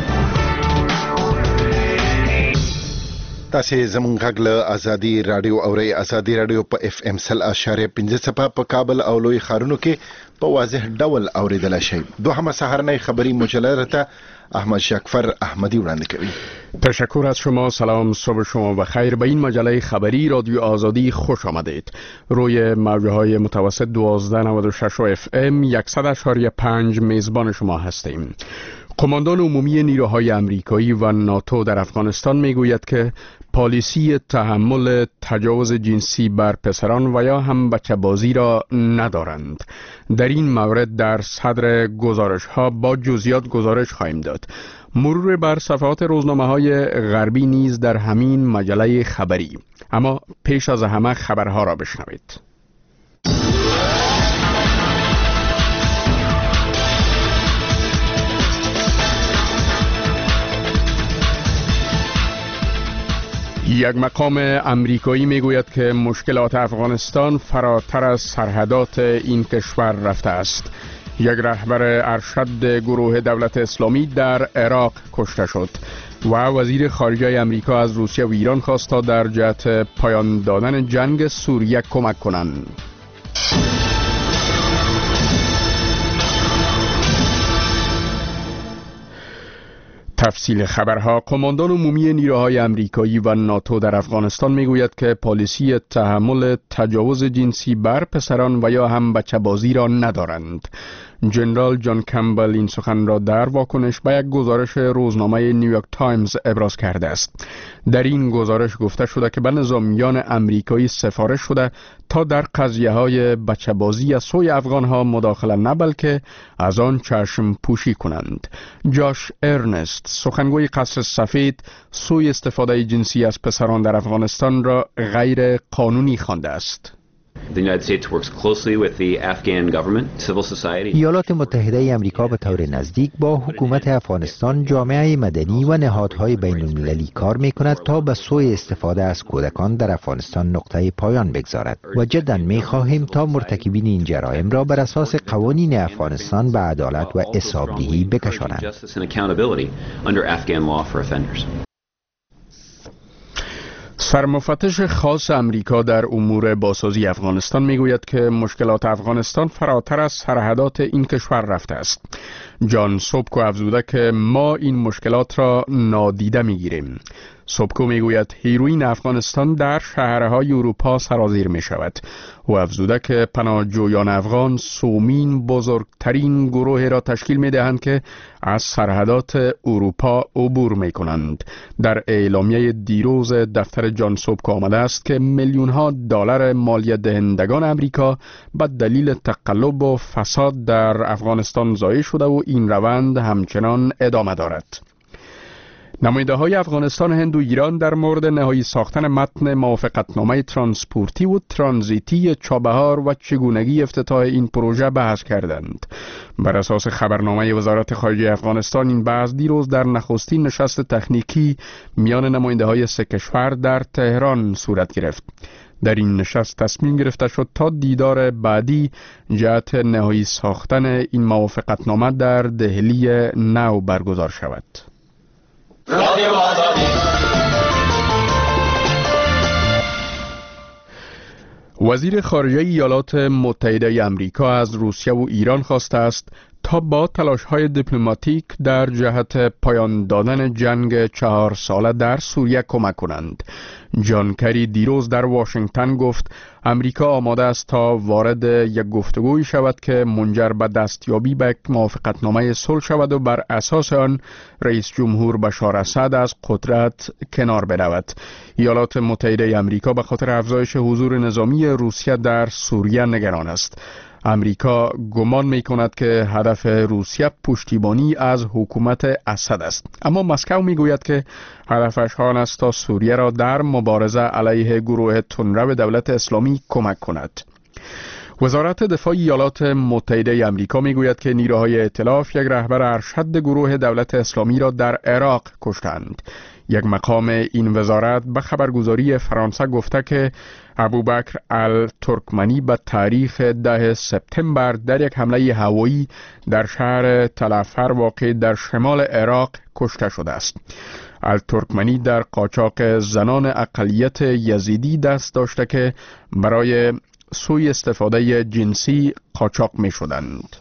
تاسې زموږ غږ له ازادي رادیو اورئ. ازادي رادیو په اف ام سل اشاریه پنځه څپه په کابل او لوی ښارونو کې په واضح ډول اوریدلی شئ. دوهمه سهارنۍ خبری مجله ته احمد شکفر احمدی وړاندې کوي. تشکر از شما. سلام، صبح شما بخیر. به این مجله خبری رادیو آزادی خوش آمدید. روی موجهای متوسط دوازده نود و شش اف ام صد و پنج میزبان شما هستیم. قماندان عمومی نیروهای آمریکایی و ناتو در افغانستان میگوید که پالیسی تحمل تجاوز جنسی بر پسران و یا هم بچه‌بازی را ندارند. در این مورد در صدر گزارش ها با جزئیات گزارش خواهیم داد. مرور بر صفحات روزنامه‌های غربی نیز در همین مجله خبری. اما پیش از همه خبرها را بشنوید. یک مقام امریکایی میگوید که مشکلات افغانستان فراتر از سرحدات این کشور رفته است. یک رهبر ارشد گروه دولت اسلامی در عراق کشته شد و وزیر خارجه امریکا از روسیه و ایران خواست تا در جهت پایان دادن جنگ سوریه کمک کنند. تفصیل خبرها. قماندان عمومی نیروهای آمریکایی و ناتو در افغانستان میگوید که پالیسی تحمل تجاوز جنسی بر پسران و یا هم بچه‌بازی را ندارند. جنرال جان کمبل این سخن را در واکنش به یک گزارش روزنامه نیویورک تایمز ابراز کرده است. در این گزارش گفته شده که به نظامیان آمریکایی سفارش شده تا در قضیه های بچه‌بازی از سوی افغان ها مداخله نه بلکه از آن چشم پوشی کنند. جاش ارنست، سخنگوی قصر سفید، سوی استفاده جنسی از پسران در افغانستان را غیر قانونی خوانده است. ایالات متحده آمریکا به طور نزدیک با حکومت افغانستان، جامعه مدنی و نهادهای بین المللی کار می کند تا به سوی استفاده از کودکان در افغانستان نقطه پایان بگذارد و جدا می خواهیم تا مرتکبین این جرایم را بر اساس قوانین افغانستان به عدالت و حسابدهی بکشانند. سرمفتش خاص امریکا در امور بازسازی افغانستان میگوید که مشکلات افغانستان فراتر از سرحدات این کشور رفته است. جان سوبکو افزوده که ما این مشکلات را نادیده میگیریم. سوبکو میگوید هیروین افغانستان در شهرهای اروپا سرازیر می شود و افزوده که پناهجویان افغان سومین بزرگترین گروه را تشکیل می دهند که از سرحدات اروپا عبور می کنند. در اعلامیه دیروز دفتر جان سوبکو آمده است که میلیون ها دلار مالیات دهندگان امریکا به دلیل تقلب و فساد در افغانستان ضایع شده و این روند همچنان ادامه دارد. نماینده های افغانستان، هند و ایران در مورد نهایی ساختن متن موافقتنامه ترانسپورتی و ترانزیتی چابهار و چگونگی افتتاح این پروژه بحث کردند. بر اساس خبرنامه وزارت خارجه افغانستان، این بحث دیروز در نخستین نشست تکنیکی میان نماینده های سه کشور در تهران صورت گرفت. در این نشست تصمیم گرفته شد تا دیدار بعدی جهت نهایی ساختن این موافقتنامه در دهلی نو برگزار شود. وزیر خارجه ایالات متحده آمریکا از روسیه و ایران خواسته است تا با تلاش‌های دیپلماتیک در جهت پایان دادن جنگ چهار ساله در سوریه کمک کنند. جان کری دیروز در واشنگتن گفت امریکا آماده است تا وارد یک گفتگوی شود که منجر به دستیابی به موافقتنامه صلح شود و بر اساس آن رئیس جمهور بشار اسد از قدرت کنار برود. ایالات متحده آمریکا به خاطر افزایش حضور نظامی روسیه در سوریه نگران است. امریکا گمان می کند که هدف روسیه پشتیبانی از حکومت اسد است، اما مسکو می گوید که هدفش آن است تا سوریه را در مبارزه علیه گروه تندرو دولت اسلامی کمک کند. وزارت دفاع ایالات متحده آمریکا میگوید که نیروهای ائتلاف یک رهبر ارشد گروه دولت اسلامی را در عراق کشتند. یک مقام این وزارت به خبرگزاری فرانسه گفته که ابوبکر الترکمنی به تاریخ ده سپتامبر در یک حمله هوایی در شهر تلافر واقع در شمال عراق کشته شده است. الترکمنی در قاچاق زنان اقلیت یزیدی دست داشته که برای سوء استفاده جنسی قاچاق می شدند.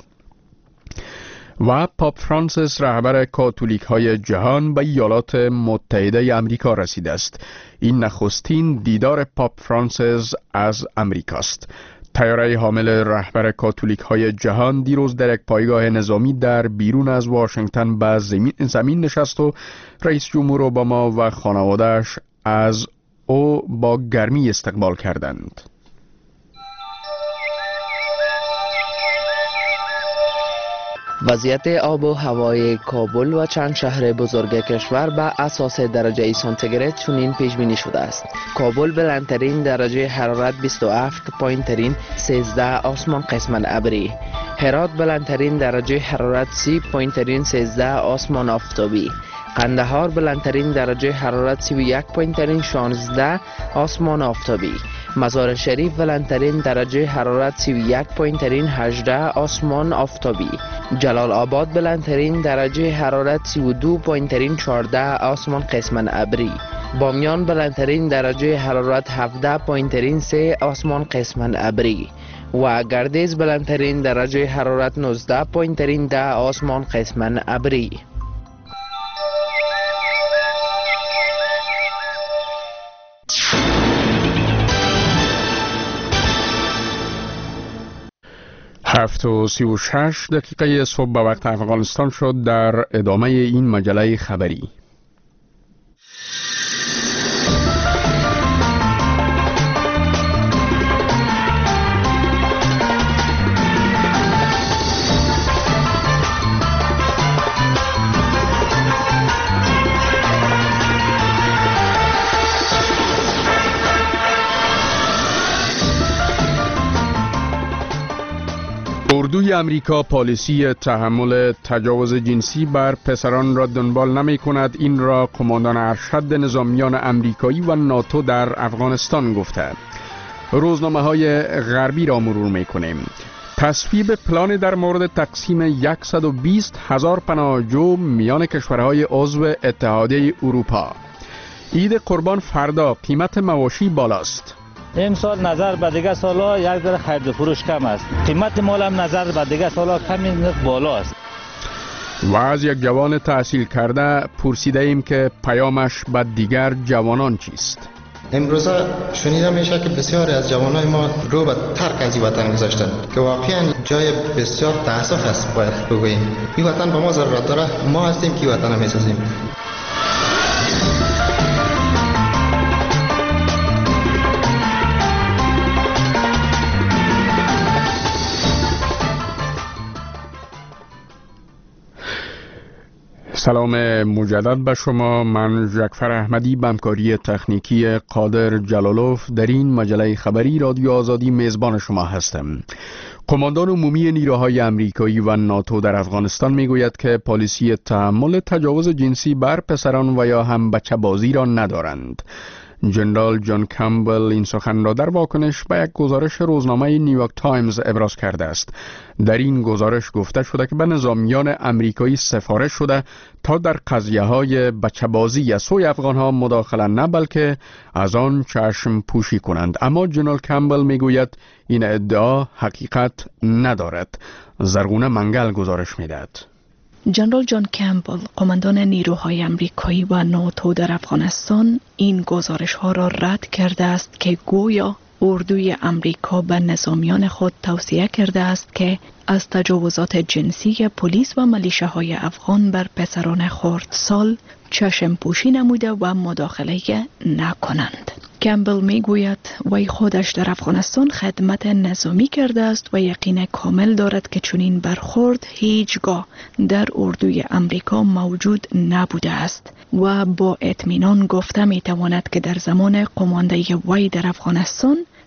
و پاپ فرانسیس رهبر کاتولیک های جهان به ایالات متحده آمریکا رسیده است. این نخستین دیدار پاپ فرانسیس از امریکاست. طیاره حامل رهبر کاتولیک های جهان دیروز در یک پایگاه نظامی در بیرون از واشنگتن به زمین, زمین نشست و رئیس جمهور اوباما و خانواده‌اش از او با گرمی استقبال کردند. وضعیت آب و هوای کابل و چند شهر بزرگ کشور به اساس درجه سانتیگراد چنین پیش بینی شده است. کابل بلندترین درجه حرارت بیست و هفت، پایینترین سیزده، آسمان قسماً ابری. هرات بلندترین درجه حرارت سی، پایینترین سیزده، آسمان آفتابی. قندهار بلندترین درجه حرارت سی و یک، پایینترین شانزده، آسمان آفتابی. مزار شریف بلندترین درجه حرارت سی و یک، پایینترین هجده، آسمان آفتابی. جلال آباد بلندترین درجه حرارت سی و دو، پایینترین چهارده، آسمان قسماً ابری. بامیان بلندترین درجه حرارت هفده، پایینترین سه، آسمان قسماً ابری. و گردیز بلندترین درجه حرارت نوزده، پایینترین ده، آسمان قسماً ابری. هفت و سی و شش دقیقه صبح به وقت افغانستان شد. در ادامه این مجله خبری اردوی امریکا پالیسی تحمل تجاوز جنسی بر پسران را دنبال نمی کند. این را قماندان ارشد نظامیان امریکایی و ناتو در افغانستان گفته. روزنامه های غربی را مرور می کنیم. تصویب پلان در مورد تقسیم صد و بیست هزار پناهجو میان کشورهای عضو اتحادیه اروپا. عید قربان فردا، قیمت مواشی بالاست. امسال نظر به دیگه سالا یک ذره خرید و فروش کم است. قیمت مال هم نظر به دیگه سالا کمی نرخ بالا است. و از یک جوان تحصیل کرده پرسیده ایم که پیامش به دیگر جوانان چیست؟ امروزه شنیده میشه که بسیاری از جوانای ما رو به ترک از این وطن گذاشتن که واقعا جای بسیار تاسف است. باید بگوییم این وطن به ما ضرورت داره. ما هستیم که وطن رو میسازیم. سلام مجدد به شما. من جعفر احمدی به همکاری تکنیکی قادر جلالوف در این مجله خبری رادیو آزادی میزبان شما هستم. قماندان عمومی نیروهای امریکایی و ناتو در افغانستان میگوید که پالیسی تحمل تجاوز جنسی بر پسران و یا هم بچه بازی را ندارند. جنرال جان کامبل این سخن را در واکنش به یک گزارش روزنامه نیویورک تایمز ابراز کرده است. در این گزارش گفته شده که به نظامیان امریکایی سفارش شده تا در قضیه های بچه بازی از سوی افغان ها مداخله نه بلکه از آن چشم پوشی کنند. اما جنرال کامبل میگوید این ادعا حقیقت ندارد. زرغونه منگل گزارش میدهد. جنرال جان کامبل، قماندان نیروهای امریکایی و ناتو در افغانستان، این گزارش ها را رد کرده است که گویا اردوی امریکا به نظامیان خود توصیه کرده است که از تجاوزات جنسی پلیس و ملیشه افغان بر پسران خردسال چشم پوشی نموده و مداخله نکنند. کامبل می گوید وی خودش در افغانستان خدمت نظامی کرده است و یقین کامل دارد که چنین برخورد هیچگاه در اردوی امریکا موجود نبوده است و با اطمینان گفته می تواند که در زمان قماندگی وی در افغانستان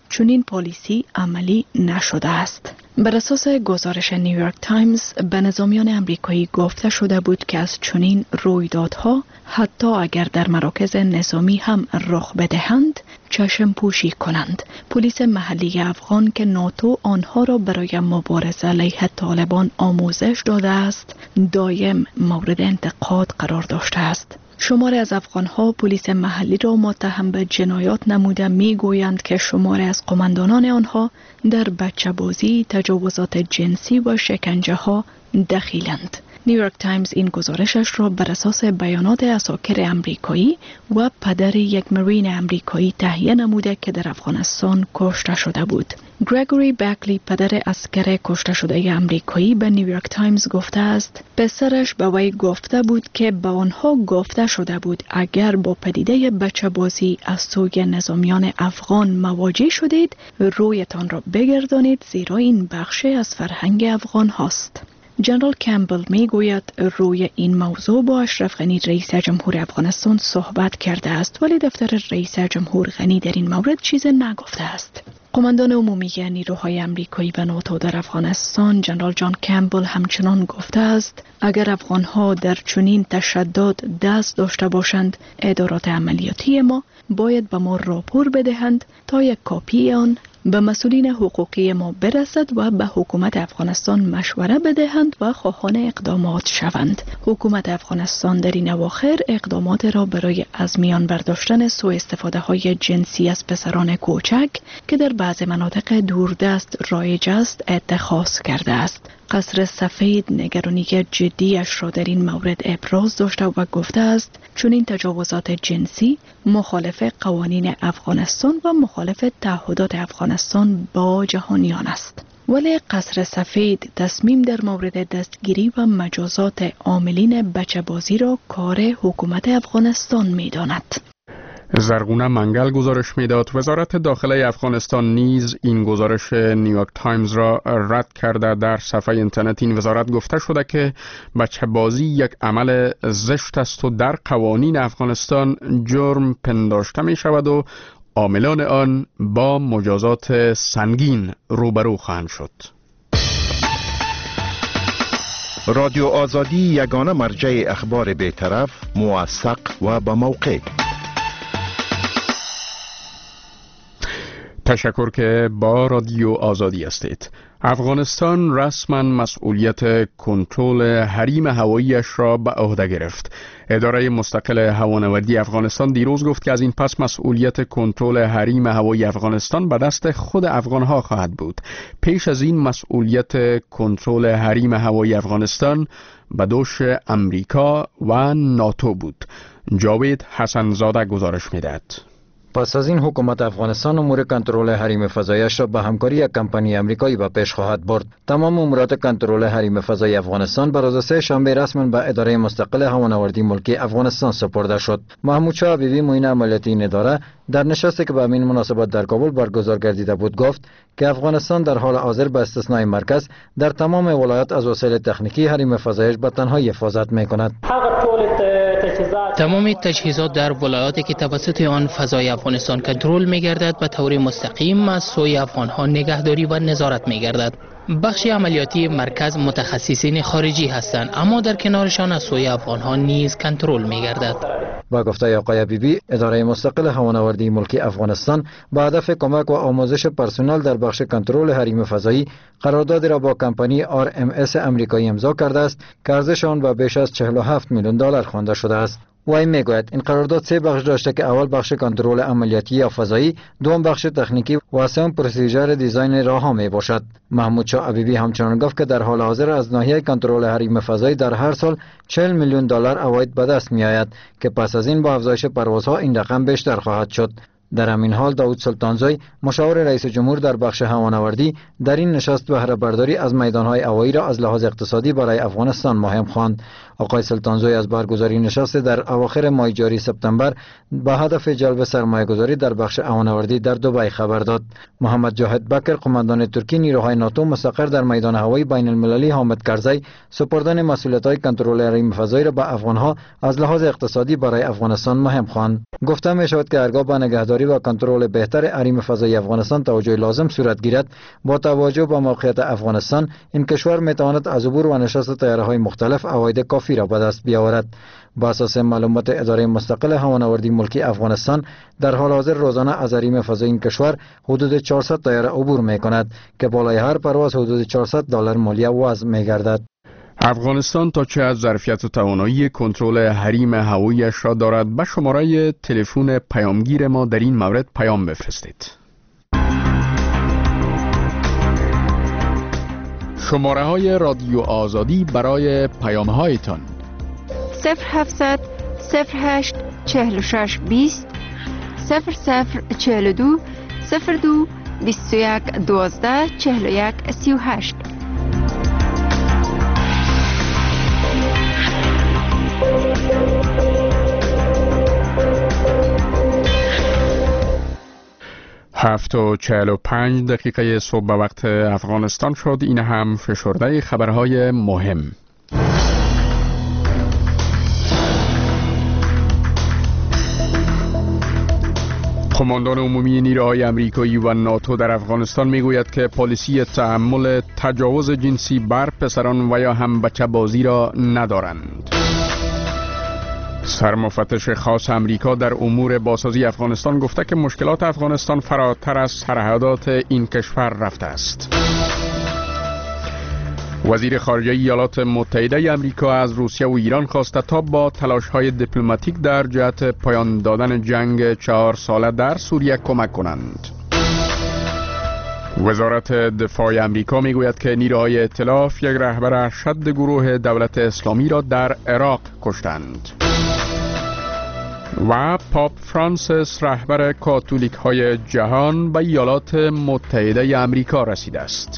چنین پالیسی عملی نشده است. بر اساس گزارش نیویورک تایمز به نظامیان امریکایی گفته شده بود که از چنین رویدادها حتی اگر در مراکز نظامی هم رخ بدهند چشم پوشی کنند. پلیس محلی افغان که ناتو آنها را برای مبارزه علیه طالبان آموزش داده است دایم مورد انتقاد قرار داشته است. شماری از افغانها پلیس محلی را متهم به جنایات نموده می گویند که شماری از قماندانان آنها در بچه بازی، تجاوزات جنسی و شکنجه ها دخیلند. نیویورک تایمز این گزارشش را بر اساس بیانات اساکر امریکایی و پدر یک مرین امریکایی تهیه نموده که در افغانستان کشته شده بود. گریگوری بکلی پدر اسکر کشته شده امریکایی به نیویورک تایمز گفته است پسرش به وی گفته بود که به آنها گفته شده بود اگر با پدیده بچه بازی از سوی نظامیان افغان مواجه شدید رویتان را بگردانید زیرا این بخشی از فرهنگ افغان هاست. جنرال کمبل می گوید روی این موضوع با اشرف غنی رئیس جمهور افغانستان صحبت کرده است ولی دفتر رئیس جمهور غنی در این مورد چیز نگفته است. قماندان عمومی نیروهای امریکایی و ناتو در افغانستان جنرال جان کمبل همچنان گفته است اگر افغانها در چنین تشدد دست داشته باشند ادارات عملیاتی ما باید به ما راپور بدهند تا یک کاپی آن به مسئولین حقوقی ما برسد و به حکومت افغانستان مشوره بدهند و خواهان اقدامات شوند. حکومت افغانستان در این اواخر اقدامات را برای از میان برداشتن سوء استفاده های جنسی از پسران کوچک که در بعض مناطق دوردست رایج است اتخاذ کرده است. قصر سفید نگرانی جدیش را در این مورد ابراز داشته و گفته است چون این تجاوزات جنسی مخالف قوانین افغانستان و مخالف تعهدات افغانستان با جهانیان است. ولی قصر سفید تصمیم در مورد دستگیری و مجازات عاملین بچه بازی را کار حکومت افغانستان می داند. زرغونه منگل گزارش میداد. وزارت داخله افغانستان نیز این گزارش نیویورک تایمز را رد کرده. در صفحه اینترنت این وزارت گفته شده که بچه بازی یک عمل زشت است و در قوانین افغانستان جرم پنداشته می شود و عاملان آن با مجازات سنگین روبرو خواهند شد. رادیو آزادی یگانه مرجع اخبار بی‌طرف، موثق و با موقع. تشکر که با رادیو آزادی هستید. افغانستان رسما مسئولیت کنترل حریم هواییش را به عهده گرفت. اداره مستقل هوانوردی افغانستان دیروز گفت که از این پس مسئولیت کنترل حریم هوایی افغانستان به دست خود افغانها خواهد بود. پیش از این مسئولیت کنترل حریم هوایی افغانستان به دوش امریکا و ناتو بود. جاوید حسنزاده گزارش می‌دهد. پس از این حکومت افغانستان امور کنترل حریم فضایش را به همکاری یک کمپانی امریکایی به پیش خواهد برد. تمام امورات کنترل حریم فضایی افغانستان به روز سه شنبه رسما به اداره مستقل هوانوردی ملکی افغانستان سپرده شد. محمود شاه حبیبی معین عملیاتی این اداره در نشستی که به همین مناسبت در کابل برگزار گردیده بود گفت که افغانستان در حال حاضر به استثنای مرکز در تمام ولایات از وسایل تکنیکی حریم فضایش به تنهایی حفاظت می‌کند. تمام تجهیزات در ولایاتی که توسط آن فضای افغانستان کنترل می‌گردد به طور مستقیم از سوی افغان‌ها نگهداری و نظارت می‌گردد. بخش عملیاتی مرکز متخصصین خارجی هستند اما در کنارشان از سوی افغان‌ها نیز کنترل می‌گردد. با گفته آقای حبیبی اداره مستقل هوانوردی ملکی افغانستان با هدف کمک و آموزش پرسنل در بخش کنترل حریم فضایی قراردادی را با کمپانی آر ام اس امریکایی امضا کرده است که ارزش آن به بیش از چهل و هفت میلیون دلار خوانده شده است. وی میگوید این قرارداد سه بخش داشته که اول بخش کنترل عملیاتی یا فضایی، دوم بخش تکنیکی و سوم پروسیجر دیزاین راهها می باشد. محمود شاه حبیبی همچنان گفت که در حال حاضر از ناحیه کنترل حریم فضایی در هر سال چهل میلیون دلار عواید به دست می آید که پس از این با افزایش پروازها این رقم بیشتر خواهد شد. در همین حال داود سلطانزی مشاور رئیس جمهور در بخش هوانوردی در این نشست بهره برداری از میدانهای هوایی را از لحاظ اقتصادی برای افغانستان مهم خواند. آقای سلطانزوی از برگزاری نشست در اواخر ماه جاری سپتامبر با هدف جلب سرمایه‌گذاری در بخش هوانوردی در دبی خبر داد. محمد جاهد بکر قماندان ترکی نیروهای ناتو مستقر در میدان هوایی بین المللی حامد کرزی سپردن مسئولیت‌های کنترل حریم فضایی را به افغان‌ها از لحاظ اقتصادی برای افغانستان مهم خواند. گفته می‌شود که هرگاه به نگهداری و کنترل بهتر حریم فضایی افغانستان توجه لازم صورت گیرد، با توجه به موقعیت افغانستان این کشور می‌تواند از عبور و نشست طیاره‌های مختلف عواید کافی را به دست بیاورد. با اساس معلومات اداره مستقل هوانوردی ملکی افغانستان در حال حاضر روزانه از حریم فضایی این کشور حدود چهارصد طیاره عبور می‌کند که بالای هر پرواز حدود چهارصد دلار مالیه وضع می‌گردد. افغانستان تا چه از ظرفیت و توانایی کنترل حریم هوایی‌اش را دارد به شماره تلفن پیامگیر ما در این مورد پیام بفرستید. شماره های رادیو آزادی برای پیام هایتان صفر هفتصد صفر هشت چهل و شش بیست صفر صفر چهل و دو صفر دو بیست و یک دوازده چهل و یک سی و هشت. هفت و چهل و پنج دقیقه صبح به وقت افغانستان شد. این هم فشرده خبرهای مهم. قماندان عمومی نیروهای امریکایی و ناتو در افغانستان میگوید که پالیسی تحمل تجاوز جنسی بر پسران و یا هم بچه بازی را ندارند. سرمفتش خاص امریکا در امور بازسازی افغانستان گفته که مشکلات افغانستان فراتر از سرحدات این کشور رفته است. وزیر خارجه ایالات متحده امریکا از روسیه و ایران خواسته تا با تلاش‌های دیپلماتیک در جهت پایان دادن جنگ چهار ساله در سوریه کمک کنند. وزارت دفاع امریکا میگوید که نیروهای ائتلاف یک رهبر ارشد گروه دولت اسلامی را در عراق کشتند. و پاپ فرانسیس رهبر کاتولیک های جهان به ایالات متحده امریکا رسیده است.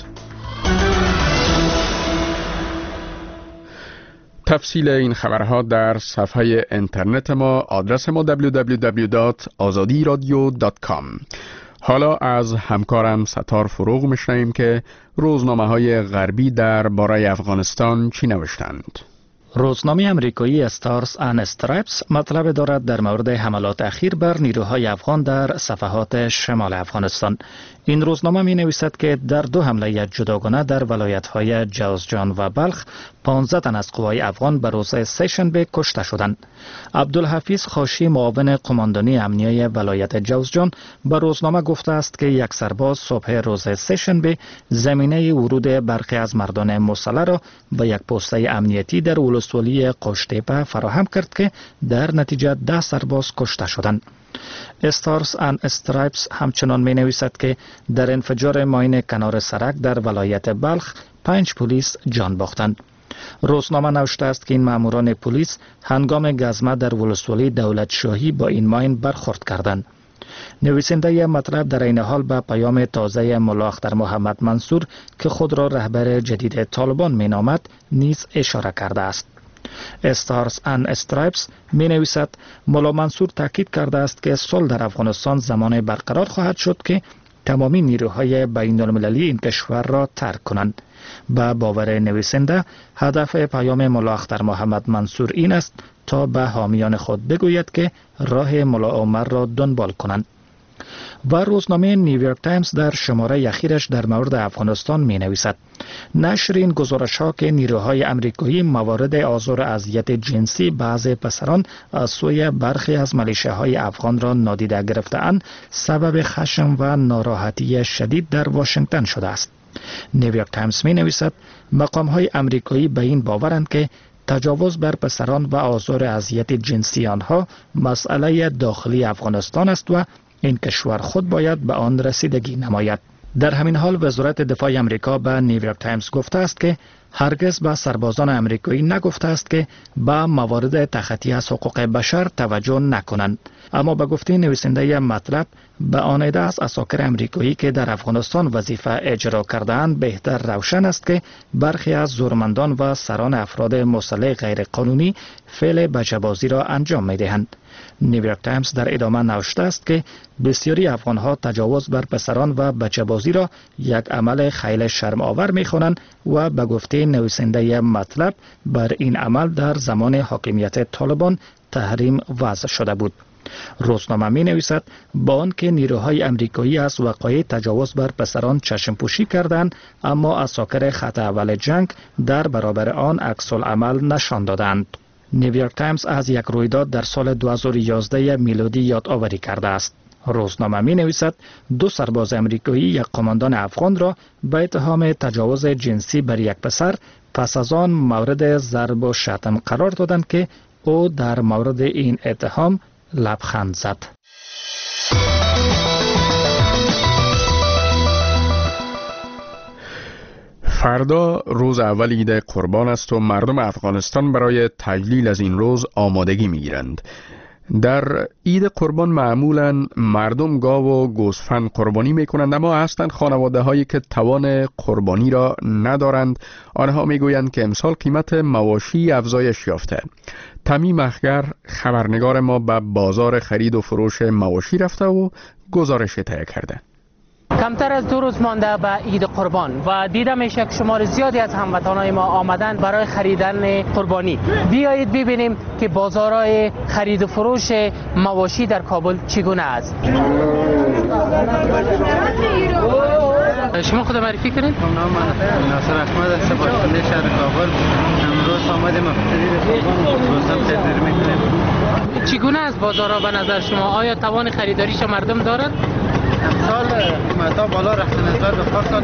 تفصیل این خبرها در صفحه اینترنت ما، آدرس ما دبلیو دبلیو دبلیو دات آزادی رادیو دات کام. حالا از همکارم ستار فروغ میشنویم که روزنامه های غربی در باره افغانستان چی نوشتند. روزنامه امریکایی استارز اند استرایپس مطلب دارد در مورد حملات اخیر بر نیروهای افغان در صفحات شمال افغانستان. این روزنامه می نویسد که در دو حمله جداگانه در ولایت‌های جوزجان و بلخ پانزده تن از قوای افغان به روز سه‌شنبه کشته شدند. عبدالحفیظ خاشی معاون قماندانی امنیه ولایت جوزجان به روزنامه گفته است که یک سرباز صبح روز سه‌شنبه زمینه ورود برخی از مردان مسلح را به یک پسته امنیتی در ولسوالی قشتیپه فراهم کرد که در نتیجه ده سرباز کشته شدند. استارز اند استرایپس همچنان می نویسد که در انفجار ماین کنار سرک در ولایت بلخ پنج پلیس جان باختند. روزنامه نوشته است که این ماموران پلیس هنگام گزمه در ولسوالی دولت شاهی با این ماین برخورد کردند. نویسنده مطلب در این حال به پیام تازه ملا اختر محمد منصور که خود را رهبر جدید طالبان می نامد نیز اشاره کرده است. استارز اند استرایپس می نویسد ملا منصور تاکید کرده است که صلح در افغانستان زمان برقرار خواهد شد که تمامی نیروهای بین المللی این کشور را ترک کنند. با باور نویسنده هدف پیام ملا اختر محمد منصور این است تا به حامیان خود بگوید که راه ملا عمر را دنبال کنند. و روزنامه نیویورک تایمز در شماره اخیرش در مورد افغانستان می نویسد نشر این گزارش ها که نیروهای امریکایی موارد آزار و اذیت جنسی بعض پسران از سوی برخی از ملیشه‌های افغان را نادیده گرفته‌اند سبب خشم و ناراحتی شدید در واشنگتن شده است. نیویورک تایمز می نویسد مقام های امریکایی به این باورند که تجاوز بر پسران و آزار و اذیت جنسی آنها مسئله داخلی افغانستان است و این کشور خود باید به آن رسیدگی نماید. در همین حال وزارت دفاع آمریکا به نیویورک تایمز گفته است که هرگز به سربازان آمریکایی نگفته است که به موارد تخطی از حقوق بشر توجه نکنند. اما به گفته نویسنده مطلب به آن عده از عساکر آمریکایی که در افغانستان وظیفه اجرا کرده‌اند بهتر روشن است که برخی از زورمندان و سران افراد مسلح غیر قانونی فعل بچه‌بازی را انجام می‌دهند. نیویورک تایمز در ادامه نوشته است که بسیاری افغان‌ها تجاوز بر پسران و بچه‌بازی را یک عمل خیلی شرم‌آور می‌خوانند و به گفته نویسنده مطلب بر این عمل در زمان حاکمیت طالبان تحریم وضع شده بود. روزنامه می نویسد با آنکه نیروهای امریکایی از وقایع تجاوز بر پسران چشم پوشی کردند، اما عساکر خط اول جنگ در برابر آن عکس العمل نشان دادند. نیویورک تایمز از یک رویداد در سال دو هزار و یازده میلادی یادآوری کرده است. روزنامه می نویسد دو سرباز امریکایی یک قماندان افغان را به اتهام تجاوز جنسی بر یک پسر پس از آن مورد ضرب و شتم قرار دادند که او در مورد این اتهام لبخند زد. فردا روز اول عید قربان است و مردم افغانستان برای تجلیل از این روز آمادگی می‌گیرند. در عید قربان معمولاً مردم گاو و گوسفند قربانی می‌کنند، اما هستند خانواده‌هایی که توان قربانی را ندارند. آنها می‌گویند که امسال قیمت مواشی افزایش یافته. تمیم اخگر خبرنگار ما به بازار خرید و فروش مواشی رفته و گزارش تهیه کرده. کمتر از دو روز مانده به عید قربان و دیده میشه که شمار زیادی از هموطنان ما آمدن برای خریدن قربانی. بیایید ببینیم که بازارهای خرید و فروش مواشی در کابل چگونه است. شما خود معرفی کنید؟ نام من ناصر احمد هستم، باشنده شهر کابل. امروز آمدیم خرید قربان روزم خرید میکنیم. چگونه است بازارها به نظر شما؟ آیا توان خریداریش مردم دارد؟ امسال قیمتا بالا رفته نسبت به پارسال.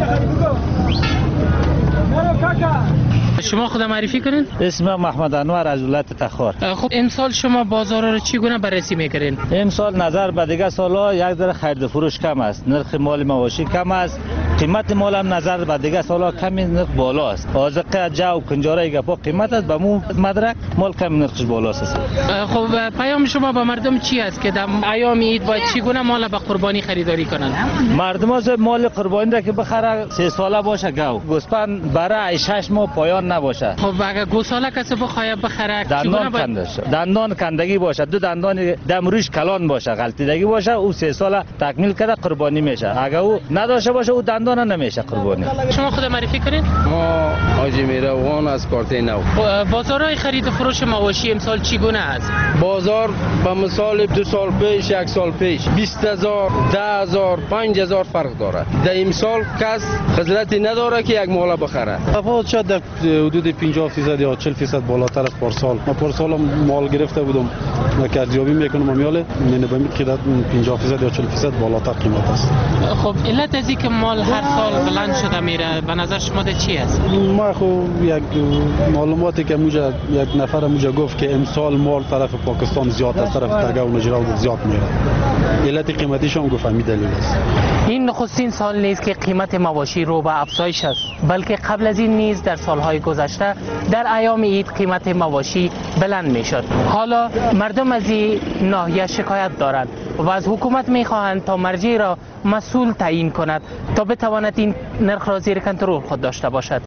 شما خود معرفی کنید؟ اسمم محمد انور از ولایت تخار. خب امسال شما بازار رو چگونه بررسی میکنین؟ امسال نظر به دیگه سالا یک ذره خرید و فروش کم است، نرخ مال مواشی کم است، قیمت مال هم نظر به دیگه سالا کمی نرخ بالا است. آذقه جو و کنجاره گپا قیمت است، به مو مدرک مال کم نرخش بالا است. خب پیام شما به مردم چی است که در ایام عید باید چگونه مال به قربانی خریداری کنند؟ مردم از مال قربانی را که بخره سه ساله باشه گاو، گوسفند برای شش ماه پایان نباشه. خب اگر گوساله کسی بخواد بخره دندان کنده شه، دندان کندگی باشه، دو دندان دم روش کلان باشه، غلطیدگی باشه، او سه ساله تکمیل کرده قربانی میشه. اگر او نداشه باشه او دندان نمیشه قربانی. شما خود معرفی کنید؟ ما حاجی میروان از کارت نو. بازارهای خرید و فروش مواشی امسال چگونه است؟ بازار به مثال دو سال پیش یک سال پیش بیست هزار، ده هزار، پنج هزار فرق داره. در امسال کس خجالتی نداره که یک مال بخره. تفاوت شاید در حدود پنجاه درصد یا چهل درصد بالاتر از پارسال. من پارسال مال گرفته بودم و ارزیابی میکنم امیاله من به می قیمت پنجاه درصد یا چهل درصد بالاتر قیمت است. خب علت از اینکه مال هر سال بلند شده میره به نظر شما ده چی است؟ ما خو یک معلوماتی که موجه یک نفر موجه گفت که امسال مال طرف پاکستان زیاد از طرف ترگه و نجرال زیاد میره. علت قیمتیش هم گفت همین دلیل است. این نخستین سال نیست که قیمت مواشی رو به افزایش است، بلکه قبل از این نیز در سالهای گذشته در ایام عید قیمت مواشی بلند میشد. حالا مردم از این ناحیه شکایت دارند و از حکومت میخواهند تا مرجع را مسئول تعیین کند تا بتواند این نرخ را زیر کنترل خود داشته باشد.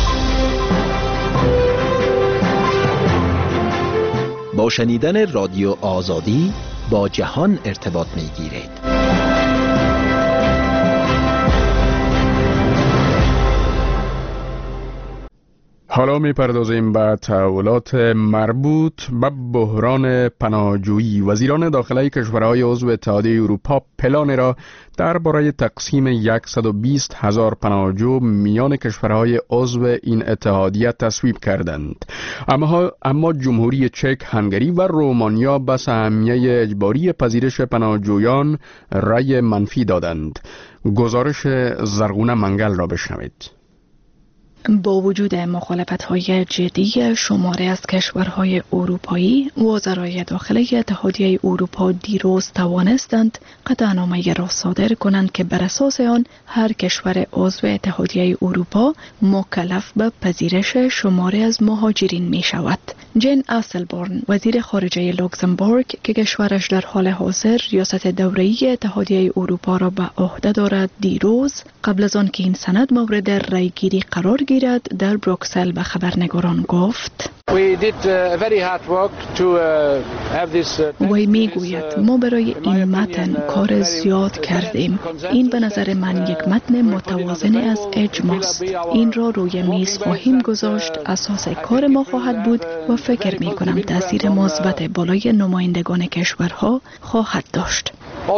با شنیدن رادیو آزادی با جهان ارتباط میگیرید. حالا می‌پردازیم به تحولات مربوط به بحران پناهجویی. وزیران داخلی کشورهای عضو اتحادیه اروپا پلان را درباره تقسیم صد و بیست هزار پناهجو میان کشورهای عضو این اتحادیه تصویب کردند. اما اما جمهوری چک، هنگری و رومانیا به سهمیه اجباری پذیرش پناهجویان رأی منفی دادند. گزارش زرغونه منگل را بشنوید. با وجود مخالفت‌های جدی شماری از کشورهای اروپایی، وزرای داخلی اتحادیه اروپا دیروز توانستند قطعنامه را صادر کنند که بر اساس آن هر کشور عضو اتحادیه اروپا مکلف به پذیرش شماری از مهاجرین می شود. جین اسلبورن، وزیر خارجه لوکزامبورگ که کشورش در حال حاضر ریاست دوره‌ای اتحادیه اروپا را به عهده دارد، دیروز قبل از آن که این سند مورد رأیگیری قرار گیرد در بروکسل به خبرنگاران گفت: وی می گوید ما برای این متن کار زیاد کردیم. این به نظر من یک متن متوازن از اجماع است. این را روی میز خواهیم گذاشت، اساس کار ما خواهد بود و فکر می کنم تاثیر مثبت بالای نمایندگان کشورها خواهد داشت.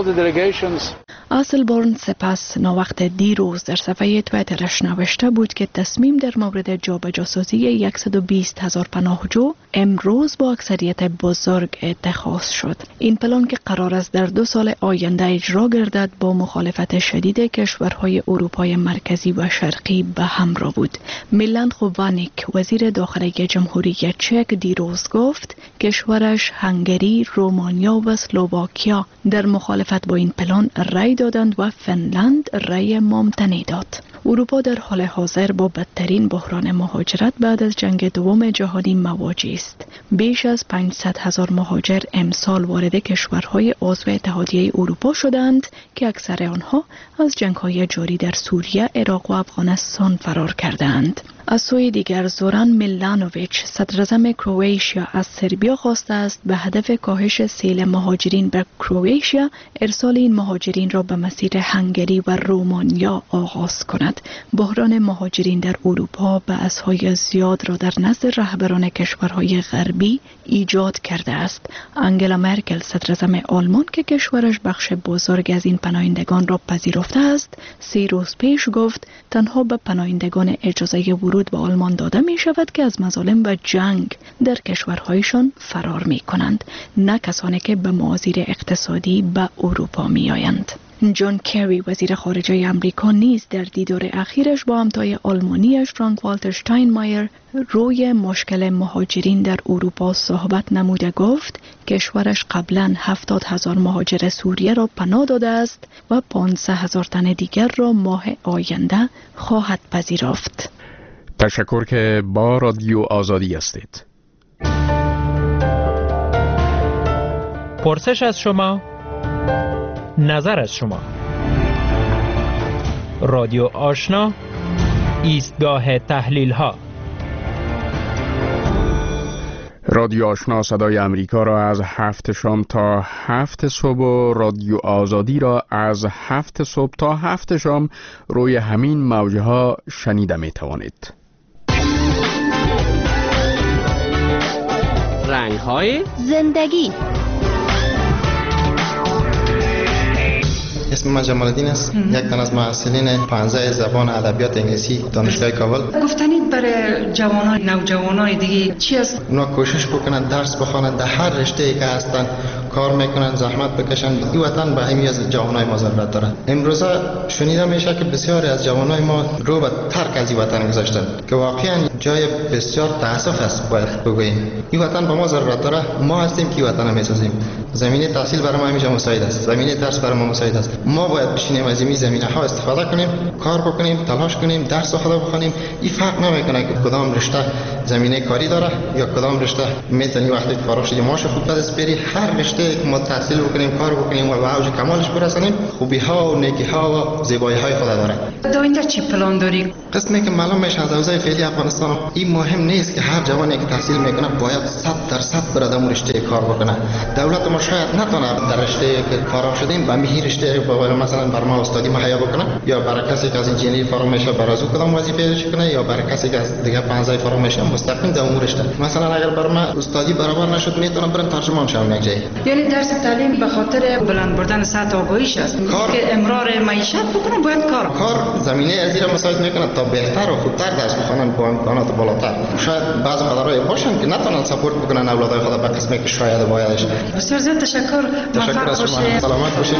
اسلبورن سپس ناوقت دیروز در صفحه توییترش نوشته بود که تصمیم در مورد جابجاسازی صد و بیست هزار پناهجو امروز با اکثریت بزرگ اتخاذ شد. این پلان که قرار است در دو سال آینده اجرا گردد با مخالفت شدید کشورهای اروپای مرکزی و شرقی به همراه بود. میلان خووانیک، وزیر داخلی جمهوری چک، دیروز گفت کشورش هنگری، رومانیا و اسلواکیا در مخالفت با این پلان رأی دادند و فنلند رأی ممتنع داد. اروپا در حال حاضر با بدترین بحران مهاجرت بعد از جنگ دوم جهانی مواجه است. بیش از پانصد هزار مهاجر امسال وارد کشورهای عضو اتحادیه اروپا شدند که اکثر آنها از جنگ‌های جاری در سوریه، عراق و افغانستان فرار کردند. از سوی دیگر زوران میلانوویچ، صدراعظم کرواتیا، از سربیا خواسته است به هدف کاهش سیل مهاجرین به کرواتیا ارسال این مهاجرین را به مسیر هنگری و رومانیا آغاز کند. بحران مهاجرین در اروپا بحث‌های زیاد را در نزد رهبران کشورهای غربی ایجاد کرده است. آنگلا مرکل، صدراعظم آلمان که کشورش بخش بزرگ از این پناهندگان را پذیرفته است، سه روز پیش گفت تنها به پناهندگان اجازه ورود به آلمان داده می شود که از مظالم و جنگ در کشورهایشان فرار می کنند، نه کسانی که به معاذیر اقتصادی به اروپا می آیند. جان کری، وزیر خارجه آمریکا، نیز در دیدار اخیرش با همتای آلمانیش فرانک والتر شتاینمایر روی مشکل مهاجرین در اروپا صحبت نموده گفت کشورش قبلا هفتاد هزار مهاجر سوریه را پناه داده است و پانزده هزار تن دیگر را ماه آینده خواهد پذیرفت. تشکر که با رادیو آزادی هستید. پرسش از شما، نظر از شما. رادیو آشنا، ایستگاه تحلیل ها. رادیو آشنا صدای امریکا را از هفت شام تا هفت صبح و رادیو آزادی را از هفت صبح تا هفت شام روی همین موجه ها شنیده می توانید. رنگ های زندگی. اسم من جمال الدین است، یک تن از محصلین پانزده زبان ادبیات انگلیسی دانشگاه کابل. گفتنید برای جوانان، نوجوانای دیگه چی است؟ اونا کوشش بکنن درس بخوانند، در هر رشته‌ای که هستن کار میکنن، زحمت بکشن. این وطن به همین از جوانای ما ضرورت داره. امروزه شنیده میشه که بسیاری از جوانای ما رو به ترک از این وطن گذاشتن که واقعا جای بسیار تاسف است باید بگوییم. این وطن به ما ضرورت داره. ما هستیم که وطن رو میسازیم. زمینه تحصیل برای ما همیشه مساعد است. زمینه درس برای ما مساعد است. ما باید بشینیم از این زمینه ها استفاده کنیم، کار بکنیم، تلاش کنیم، درس خود بخونیم. این فرق نمیکنه که کدام رشته زمینه کاری داره یا کدام رشته میتونی وقتی فارغ شدی معاش خوب بدست بری. هر رشته ما تحصیل بکنیم، کار بکنیم و به اوج کمالش برسونیم، خوبی ها و نیکی ها و زیبایی های خود داره. در آینده چی پلان داری؟ قسمی که معلوم میشه از اوضاع فعلی افغانستان، این مهم نیست که هر جوانی که تحصیل میکنه باید صد درصد بر در رشته کار بکنه. دولت ما شاید نتونه در رشته که فارغ شدیم به همین رشته مثلا بر ما استادی مهیا بکنه، یا برای کسی که از انجینری فارغ میشه برای از کدام وظیفه کنه، یا برای کسی که از دیگه پانزده فارغ میشه مستقیم در اون رشته. مثلا اگر بر ما استادی برابر نشد میتونم برم ترجمان شم یک جایی. یعنی درس تعلیم به خاطر بلند بردن سطح آگاهیش است. کار که امرار معیشت بکنه باید کار کار زمینه از این مساعد میکنه تا بهتر و خوبتر درس بخونن با امکانات بالاتر. شاید بعض مدارای باشن که نتونن سپورت بکنن اولادای خود به قسمی که شاید بایدش. بسیار زیاد تشکر. تشکر از شما. سلامت باشید.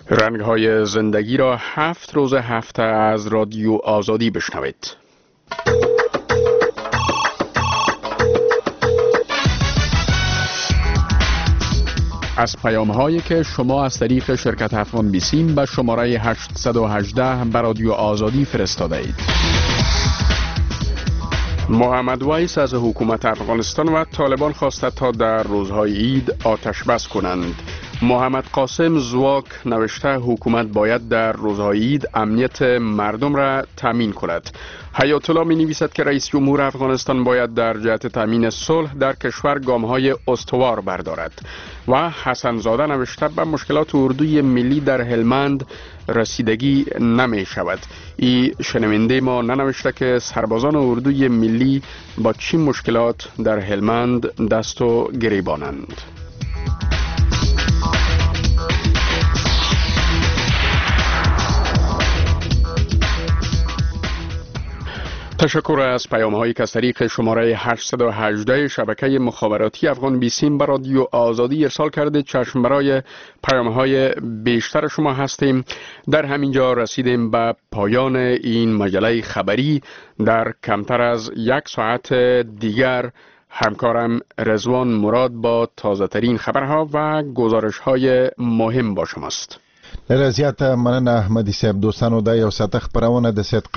رنگ‌های زندگی را هفت روز هفته از رادیو آزادی بشنوید. از پیام‌هایی که شما از طریق شرکت افغان بیسیم به شماره هشت یک هشت به رادیو آزادی فرستاده اید. محمد ویس از حکومت افغانستان و طالبان خواسته تا در روزهای عید آتش بس کنند. محمد قاسم زواک نوشته حکومت باید در روزهای عید امنیت مردم را تامین کند. حیات الله می نویسد که رئیس جمهور افغانستان باید در جهت تامین صلح در کشور گام‌های استوار بردارد. و حسن زاده نوشته به مشکلات اردوی ملی در هلمند رسیدگی نمی شود. این شنونده ما ننوشته که سربازان اردوی ملی با چی مشکلات در هلمند دست و گریبانند. تشکر از پیام هایی که از طریق شماره هشت یک هشت شبکه مخابراتی افغان بیسیم به رادیو آزادی ارسال کرده. چشم برای پیام های بیشتر شما هستیم. در همینجا رسیدیم به پایان این مجله خبری. در کمتر از یک ساعت دیگر همکارم رضوان مراد با تازه ترین خبرها و گزارش های مهم با شماست. لرزیات مننه احمدی صاحب. دوستانو دا یو ساعت خبرونه د سید